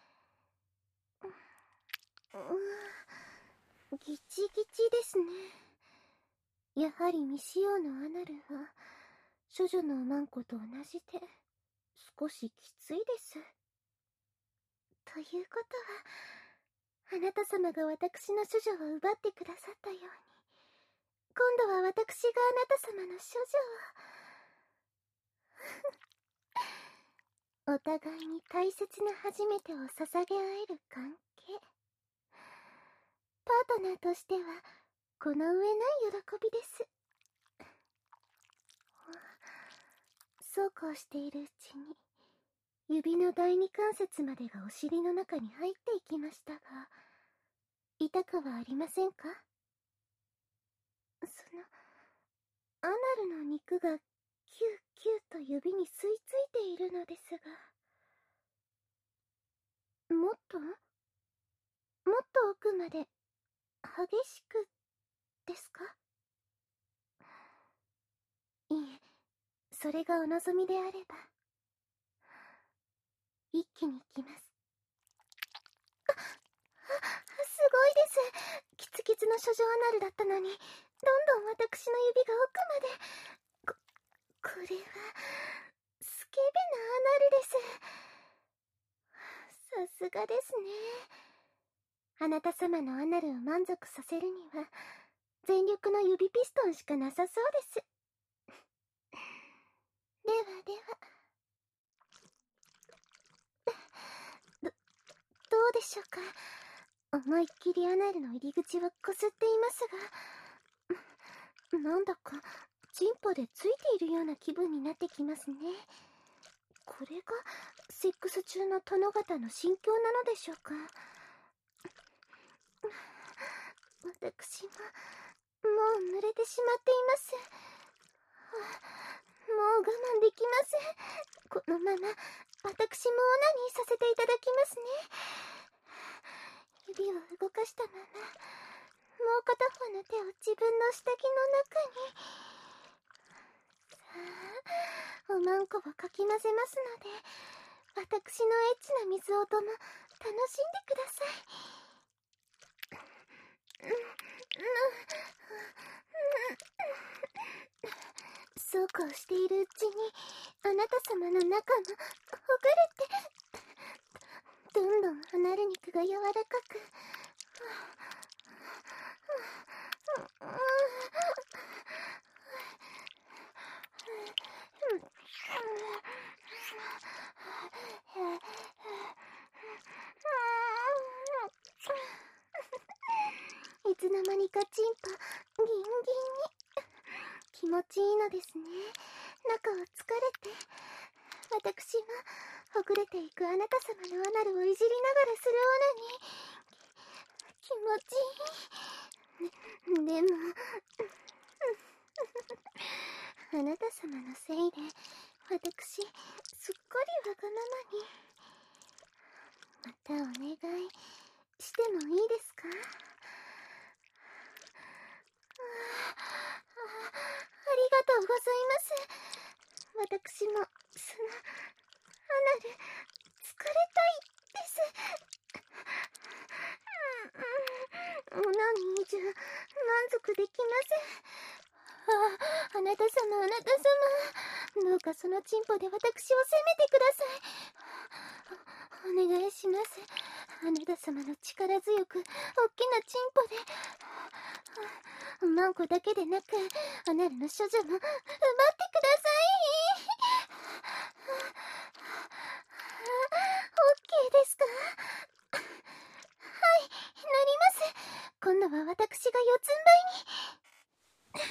Speaker 1: ギチギチですね。やはり未使用のアナルは処女のおまんこと同じで少しきついです。ということは、あなた様が私の処女を奪ってくださったように、今度は私があなた様の処女をお互いに大切な初めてを捧げ合える関係。パートナーとしてはこの上ない喜びです。そうこうしているうちに指の第二関節までがお尻の中に入っていきましたが、痛くはありませんか？アナルの肉がキューキューと指に吸い付いているのですが、もっと奥まで激しくですか？いえ、それがお望みであれば一気に行きます。すごいです。キツキツの処女アナルだったのに、どんどん私の指が奥まで。これはスケベなアナルです。さすがですね。あなた様のアナルを満足させるには全力の指ピストンしかなさそうです。ではどうでしょうか。思いっきりアナルの入り口はこすっていますが、なんだかチンポでついているような気分になってきますね。これがセックス中の殿方の心境なのでしょうか。私ももう濡れてしまっています。もう我慢できません。このまま私もオナニーさせていただきますね。指を動かしたまま、もう片方の手を自分の下着の中に。さあ、おまんこをかき混ぜますので、私のエッチな水音も楽しんでください。そうこうしているうちに、あなた様の中もほぐれて、どんどん離れ肉が柔らかく。いつの間にかチンポギンギンに。気持ちいいのですね。中を疲れて、私はほぐれていくあなた様のアナルをいじりながらするオナニー。気持ちいい。でもあなた様のせいで私すっかりわがままに。またお願いしててもいいですか？ありがとうございます。私も、アナル、疲れたいです。オナニーじゃ、満足できません。あなた様、どうかそのチンポで私を責めてください。お願いします。あなた様の力強く、大きなチンポで、マンコだけでなく、アナルの処女も奪ってください。OK ですか？はい、なります。今度は私が四つん這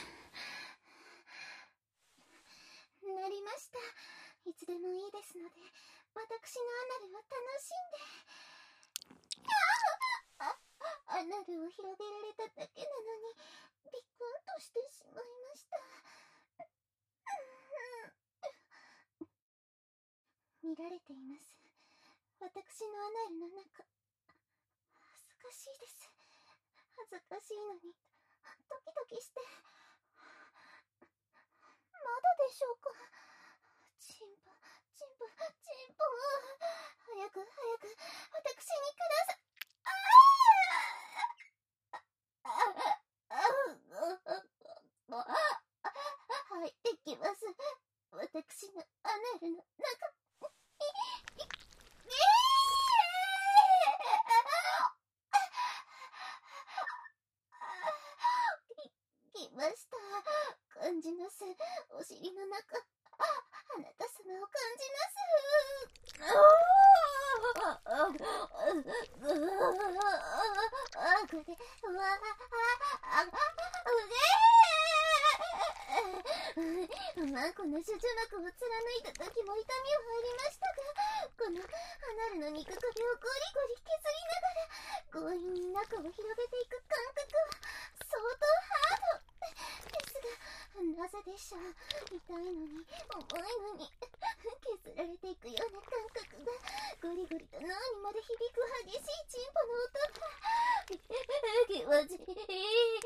Speaker 1: いに。なりました。いつでもいいですので、私のアナルを楽しんで。アナルを広げられただけなのに、ビクンとしてしまいました。見られています。私のアナルの中。恥ずかしいです。恥ずかしいのに、ドキドキして。まだでしょうか？チンポ。早く、私にください。入ってきます。私のアナルの中。来ました。感じます。お尻の中。あなた様を感じます。マンコの処女膜を貫いた時も痛みはありましたが、このアナルの肉壁をゴリゴリ削りながら強引に中を広げていく感覚は相当ハードですが、なぜでしょう。痛いのに重いのに削られていくような感覚がゴリゴリと脳にまで響く激しいチンポの音が気持ちいい。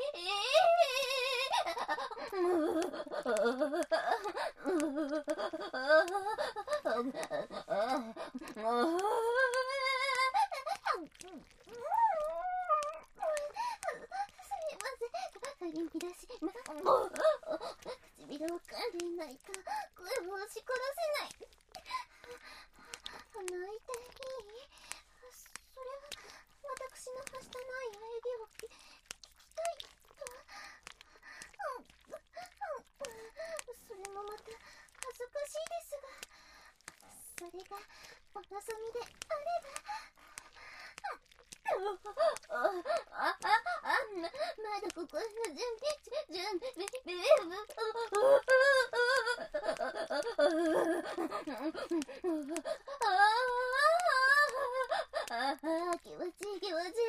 Speaker 1: 振り乱し唇を噛んでいないと声を押し殺せない。泣いていい？それは私のはしたない喘ぎを聞きたいと。それもまた恥ずかしいですが、それがお望みであれば。まだここの準備気持ちいい。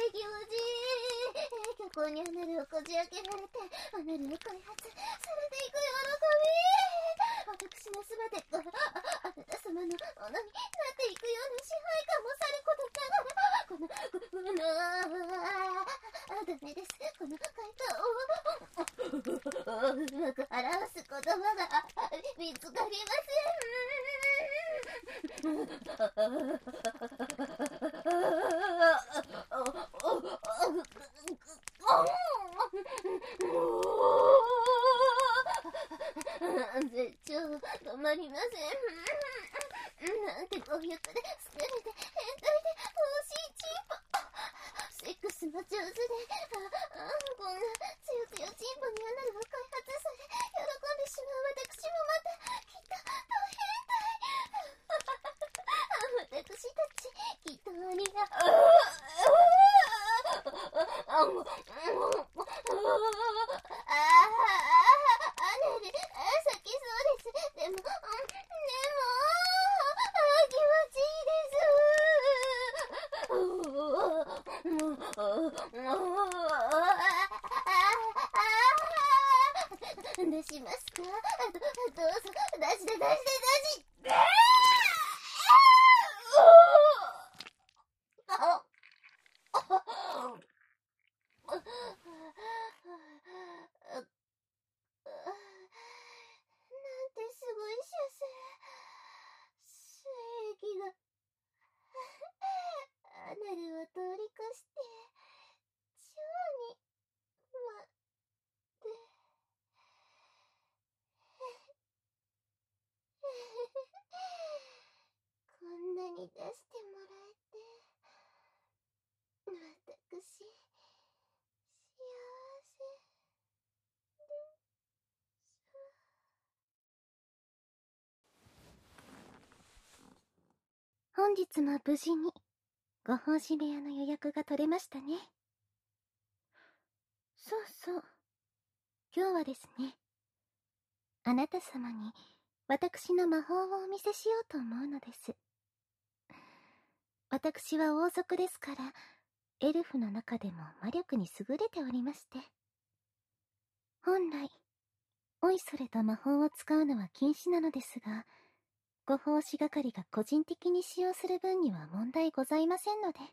Speaker 1: 虚構にアナルをこじ開けられて、アナルを開発されていく喜び。私のすべてがあなた様のものになっていくような支配感もさることながら、ダメです。この回答をうまく表す言葉が見つかりません。絶頂止まりません。なんて強欲でステレで変態で欲しいチンポ。セックスも上手で、こんなつよつよチンポにアナルを開発され喜んでしまう私もまたきっと変態。私たちきっとありがアナル咲きそうです。でも気持ちいいです。出しますか？どうぞ、出して。 に出してもらえて、私、幸せです。本日も無事にご奉仕部屋の予約が取れましたね。そうそう。今日はですね、あなた様に私の魔法をお見せしようと思うのです。私は王族ですから、エルフの中でも魔力に優れておりまして。本来、おいそれと魔法を使うのは禁止なのですが、ご奉仕係が個人的に使用する分には問題ございませんので。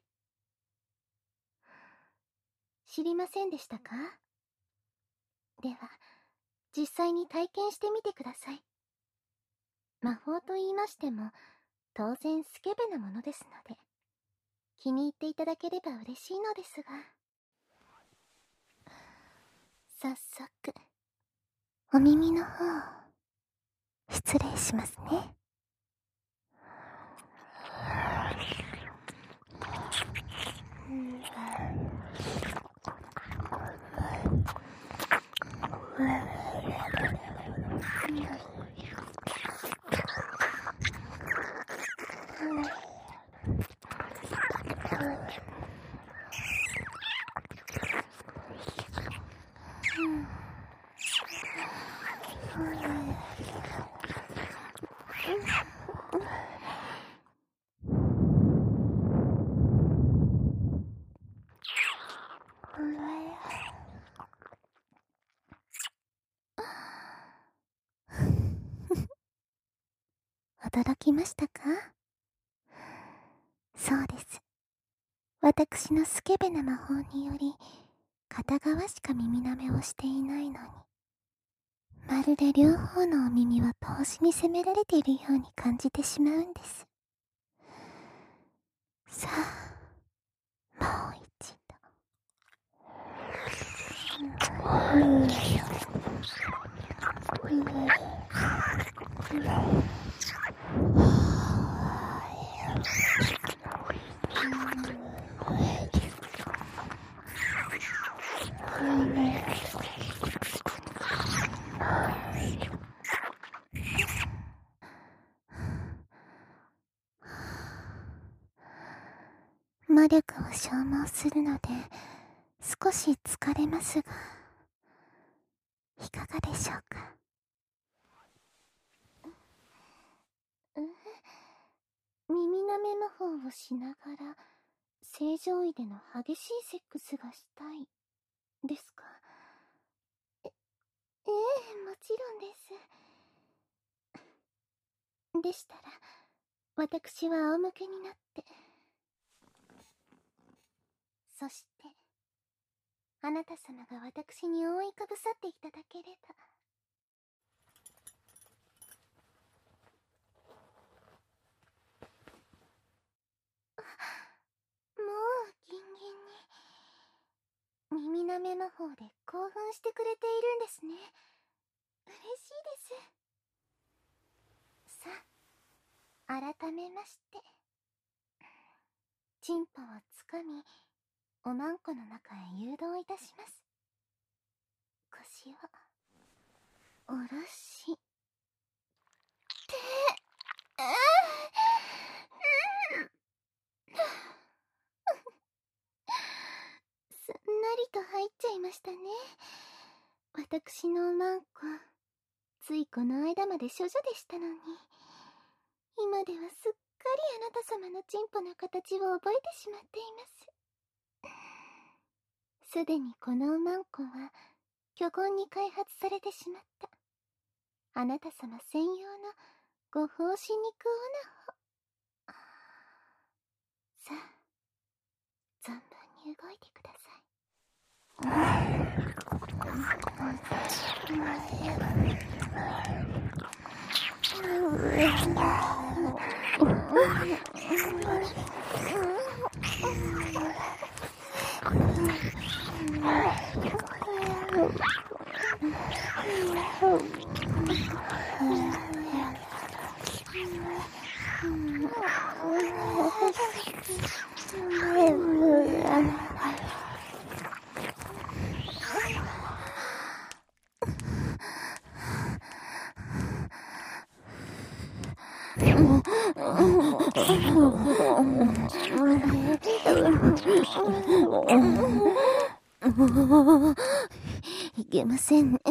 Speaker 1: 知りませんでしたか？では、実際に体験してみてください。魔法と言いましても、当然スケベなものですので、気に入っていただければ嬉しいのですが。早速、お耳の方、失礼しますね。驚きましたか？そうです。私のスケベな魔法により、片側しか耳舐めをしていないのに、まるで両方のお耳は同時に責められているように感じてしまうんです。さあ、もう一度。魔力を消耗するので少し疲れますが、いかがでしょうか？耳舐め魔法をしながら正常位での激しいセックスがしたいですか？ええ、もちろんです。でしたら私は仰向けになって、そしてあなた様が私に覆いかぶさっていただければ。もうギンギンに耳舐め魔法で興奮してくれているんですね。嬉しいです。さあ、改めまして、チンポをつかみおまんこの中へ誘導いたします。腰を下ろし、すんなりと入っちゃいましたね。私のおまんこ、ついこの間まで処女でしたのに、今ではすっかりあなた様のチンポの形を覚えてしまっています。すでにこのおまんこは巨根に開発されてしまったあなた様専用のご奉仕肉オナホ。さあ、存分に動いてください。 いけませんね。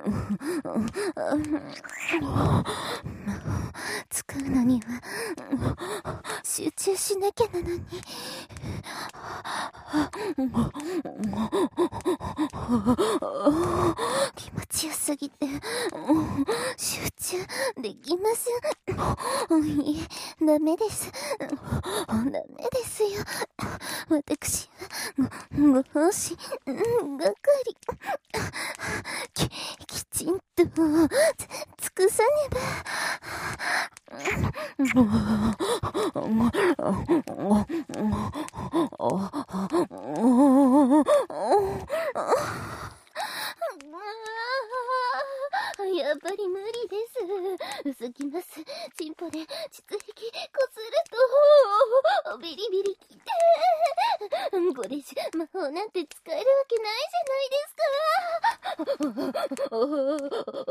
Speaker 1: 使うのには集中しなきゃなのに。気持ちよすぎて集中できません。いえ、ダメです。ダメですよ。私はご奉仕係きちんと尽くさねば。やっぱり無理です。薄きます。チンポで膣壁こするとビリビリきて、これじゃ魔法なんて使えるわけないじゃないですか。ごめんなさい。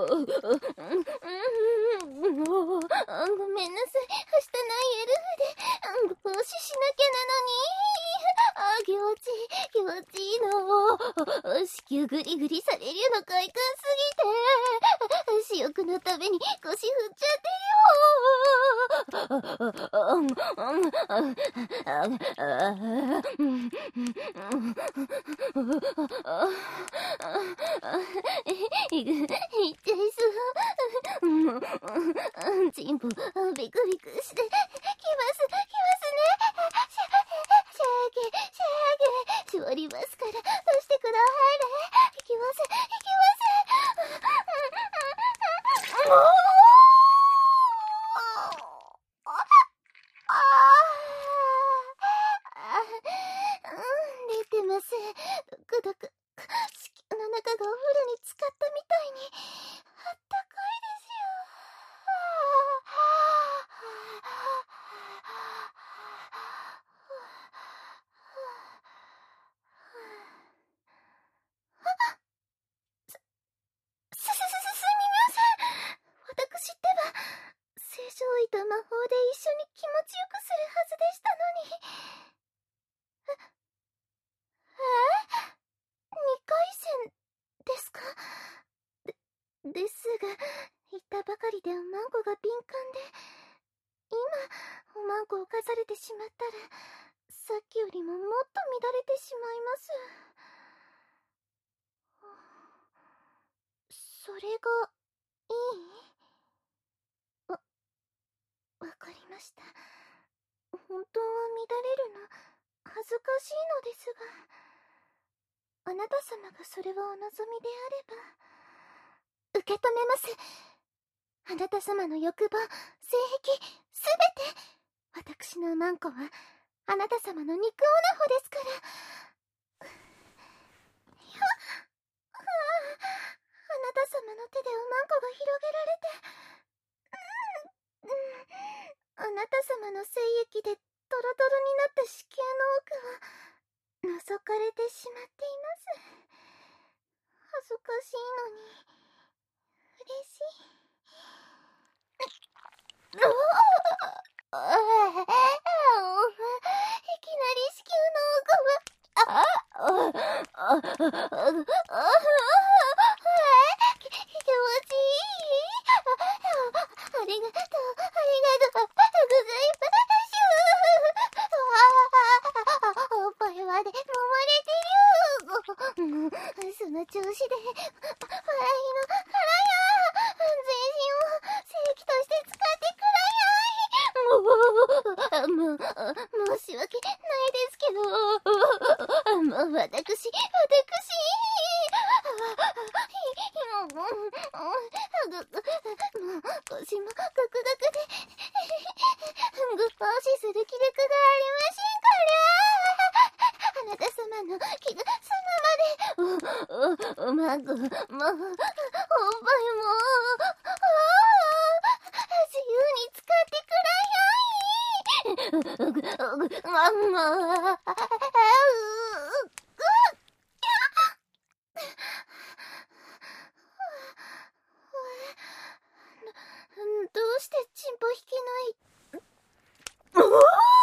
Speaker 1: はしたないエルフでご奉仕しなきゃなのに。気持ちいいの。子宮グリグリされるの快感すぎて、私欲のために腰振っちゃってるよ。いっちゃいそう。チンポビクビクしてきますね。絞りますから出してくださいね。いきます。出てます。ドクドク。子宮の中がお風呂に浸かったみたいにあったかいですよ。すみません。私ってば正常位と魔法で一緒に気持ちよくするはずでしたのに。2回戦ですか？ですが、言ったばかりでおまんこが敏感で、今おまんこをかされてしまったらさっきよりももっと乱れてしまいます。それがいい？わかりました。本当は乱れるの恥ずかしいのですが、あなた様がそれをお望みであれば受け止めます。あなた様の欲望、性癖、すべて私のマンコはあなた様の肉オナホですから。あなた様の手でおまんこが広げられて、あなた様の精液でドロドロになった子宮の奥は覗かれてしまっています。恥ずかしいのに嬉しい。いきなり子宮の奥は気持ちいい。ありがとうございます。おっぱいまで揉まれてる。その調子で笑いの腹や全身を正規として使ってくらやい。申し訳ないですけど、もう私腰もガクガクでぐっと押しする気力がありませんから、あなた様の気が済むまでおまんこもおっぱいも自由に使ってくどうしてチンポ引けない？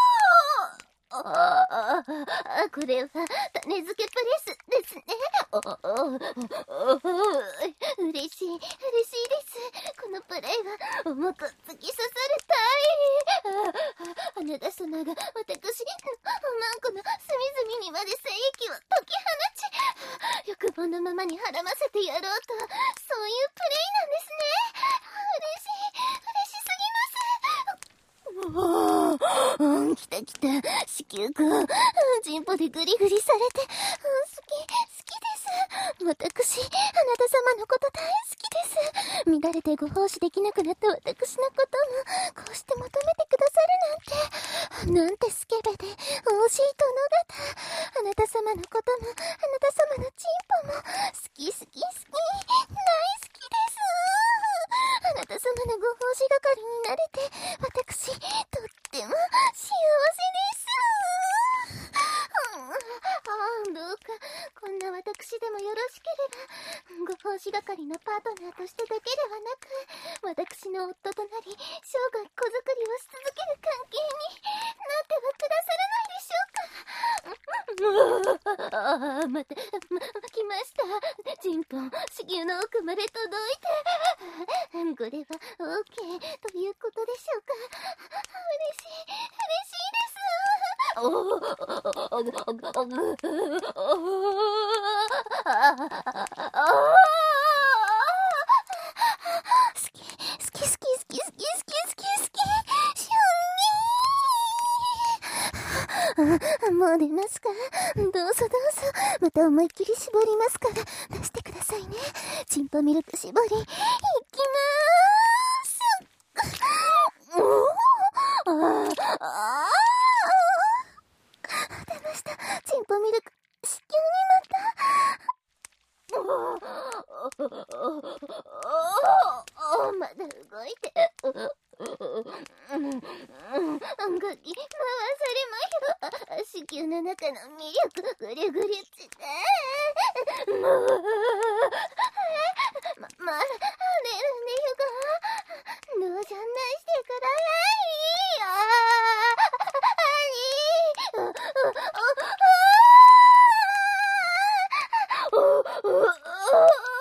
Speaker 1: これは種付けプレスですね。嬉しいです。このプレイは重く突き刺されたい。あなた様が私、マンコの隅々にまで精液を解き放ち、欲望のままにはらませてやろうと、そういうプレイなんですね。嬉しすぎます。来た。子宮が、チンポでグリグリされて、好きです。私、あなた様のこと大好きです。乱れてご奉仕できなくなった私のことも、こうして求めてくださるなんてスケベで、惜しい殿方。あなた様のことも、あなた様のチンポも、好き。大好きです。あなた様のご奉仕係になれて、私、とっても幸せです。どうか、こんな私でもよろしければ、ご奉仕係のパートナーとしてだけではなく、私の夫となり、生涯子作りをし続ける関係になってはくださらないでしょうか。また、来ました。チンポ、子宮の奥まで届いて。これは OK ということでしょうか。嬉しいです。もう出ますか？どうぞ。また思いっきり絞りますから、出してくださいね。チンポミルク絞り、いきまーす。出ました。チンポミルク、子宮にまた動いて。ガキ、回されまよ。子宮の中の魅力、ぐりゅぐりゅってね。まだ、ねゆが、どうじゃんないしてください。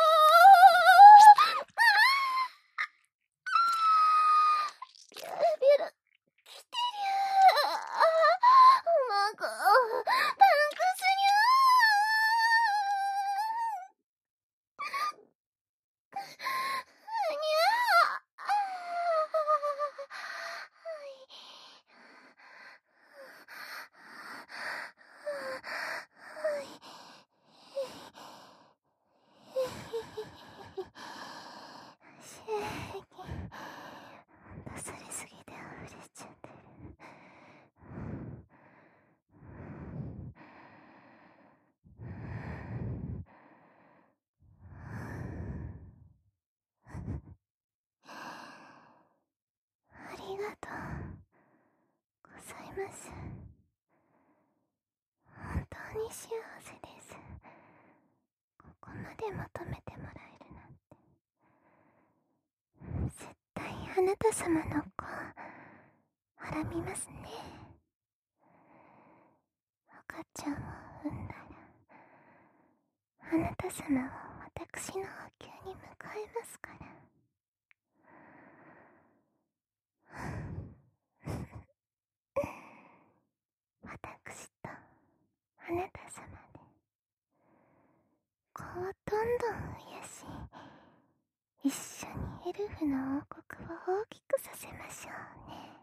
Speaker 1: ビュル、来てる。マコ、パンクスニュー。に出されすぎて溢れちゃってる。ありがとうございます。本当に幸せです。ここまで求めてもらえるなんて。絶対あなた様の子、はらみますね。赤ちゃんを産んだら、あなた様を私の補給に迎えますから。私とあなた様で子をどんどん増やし、一緒にエルフの王国を大きくさせましょうね。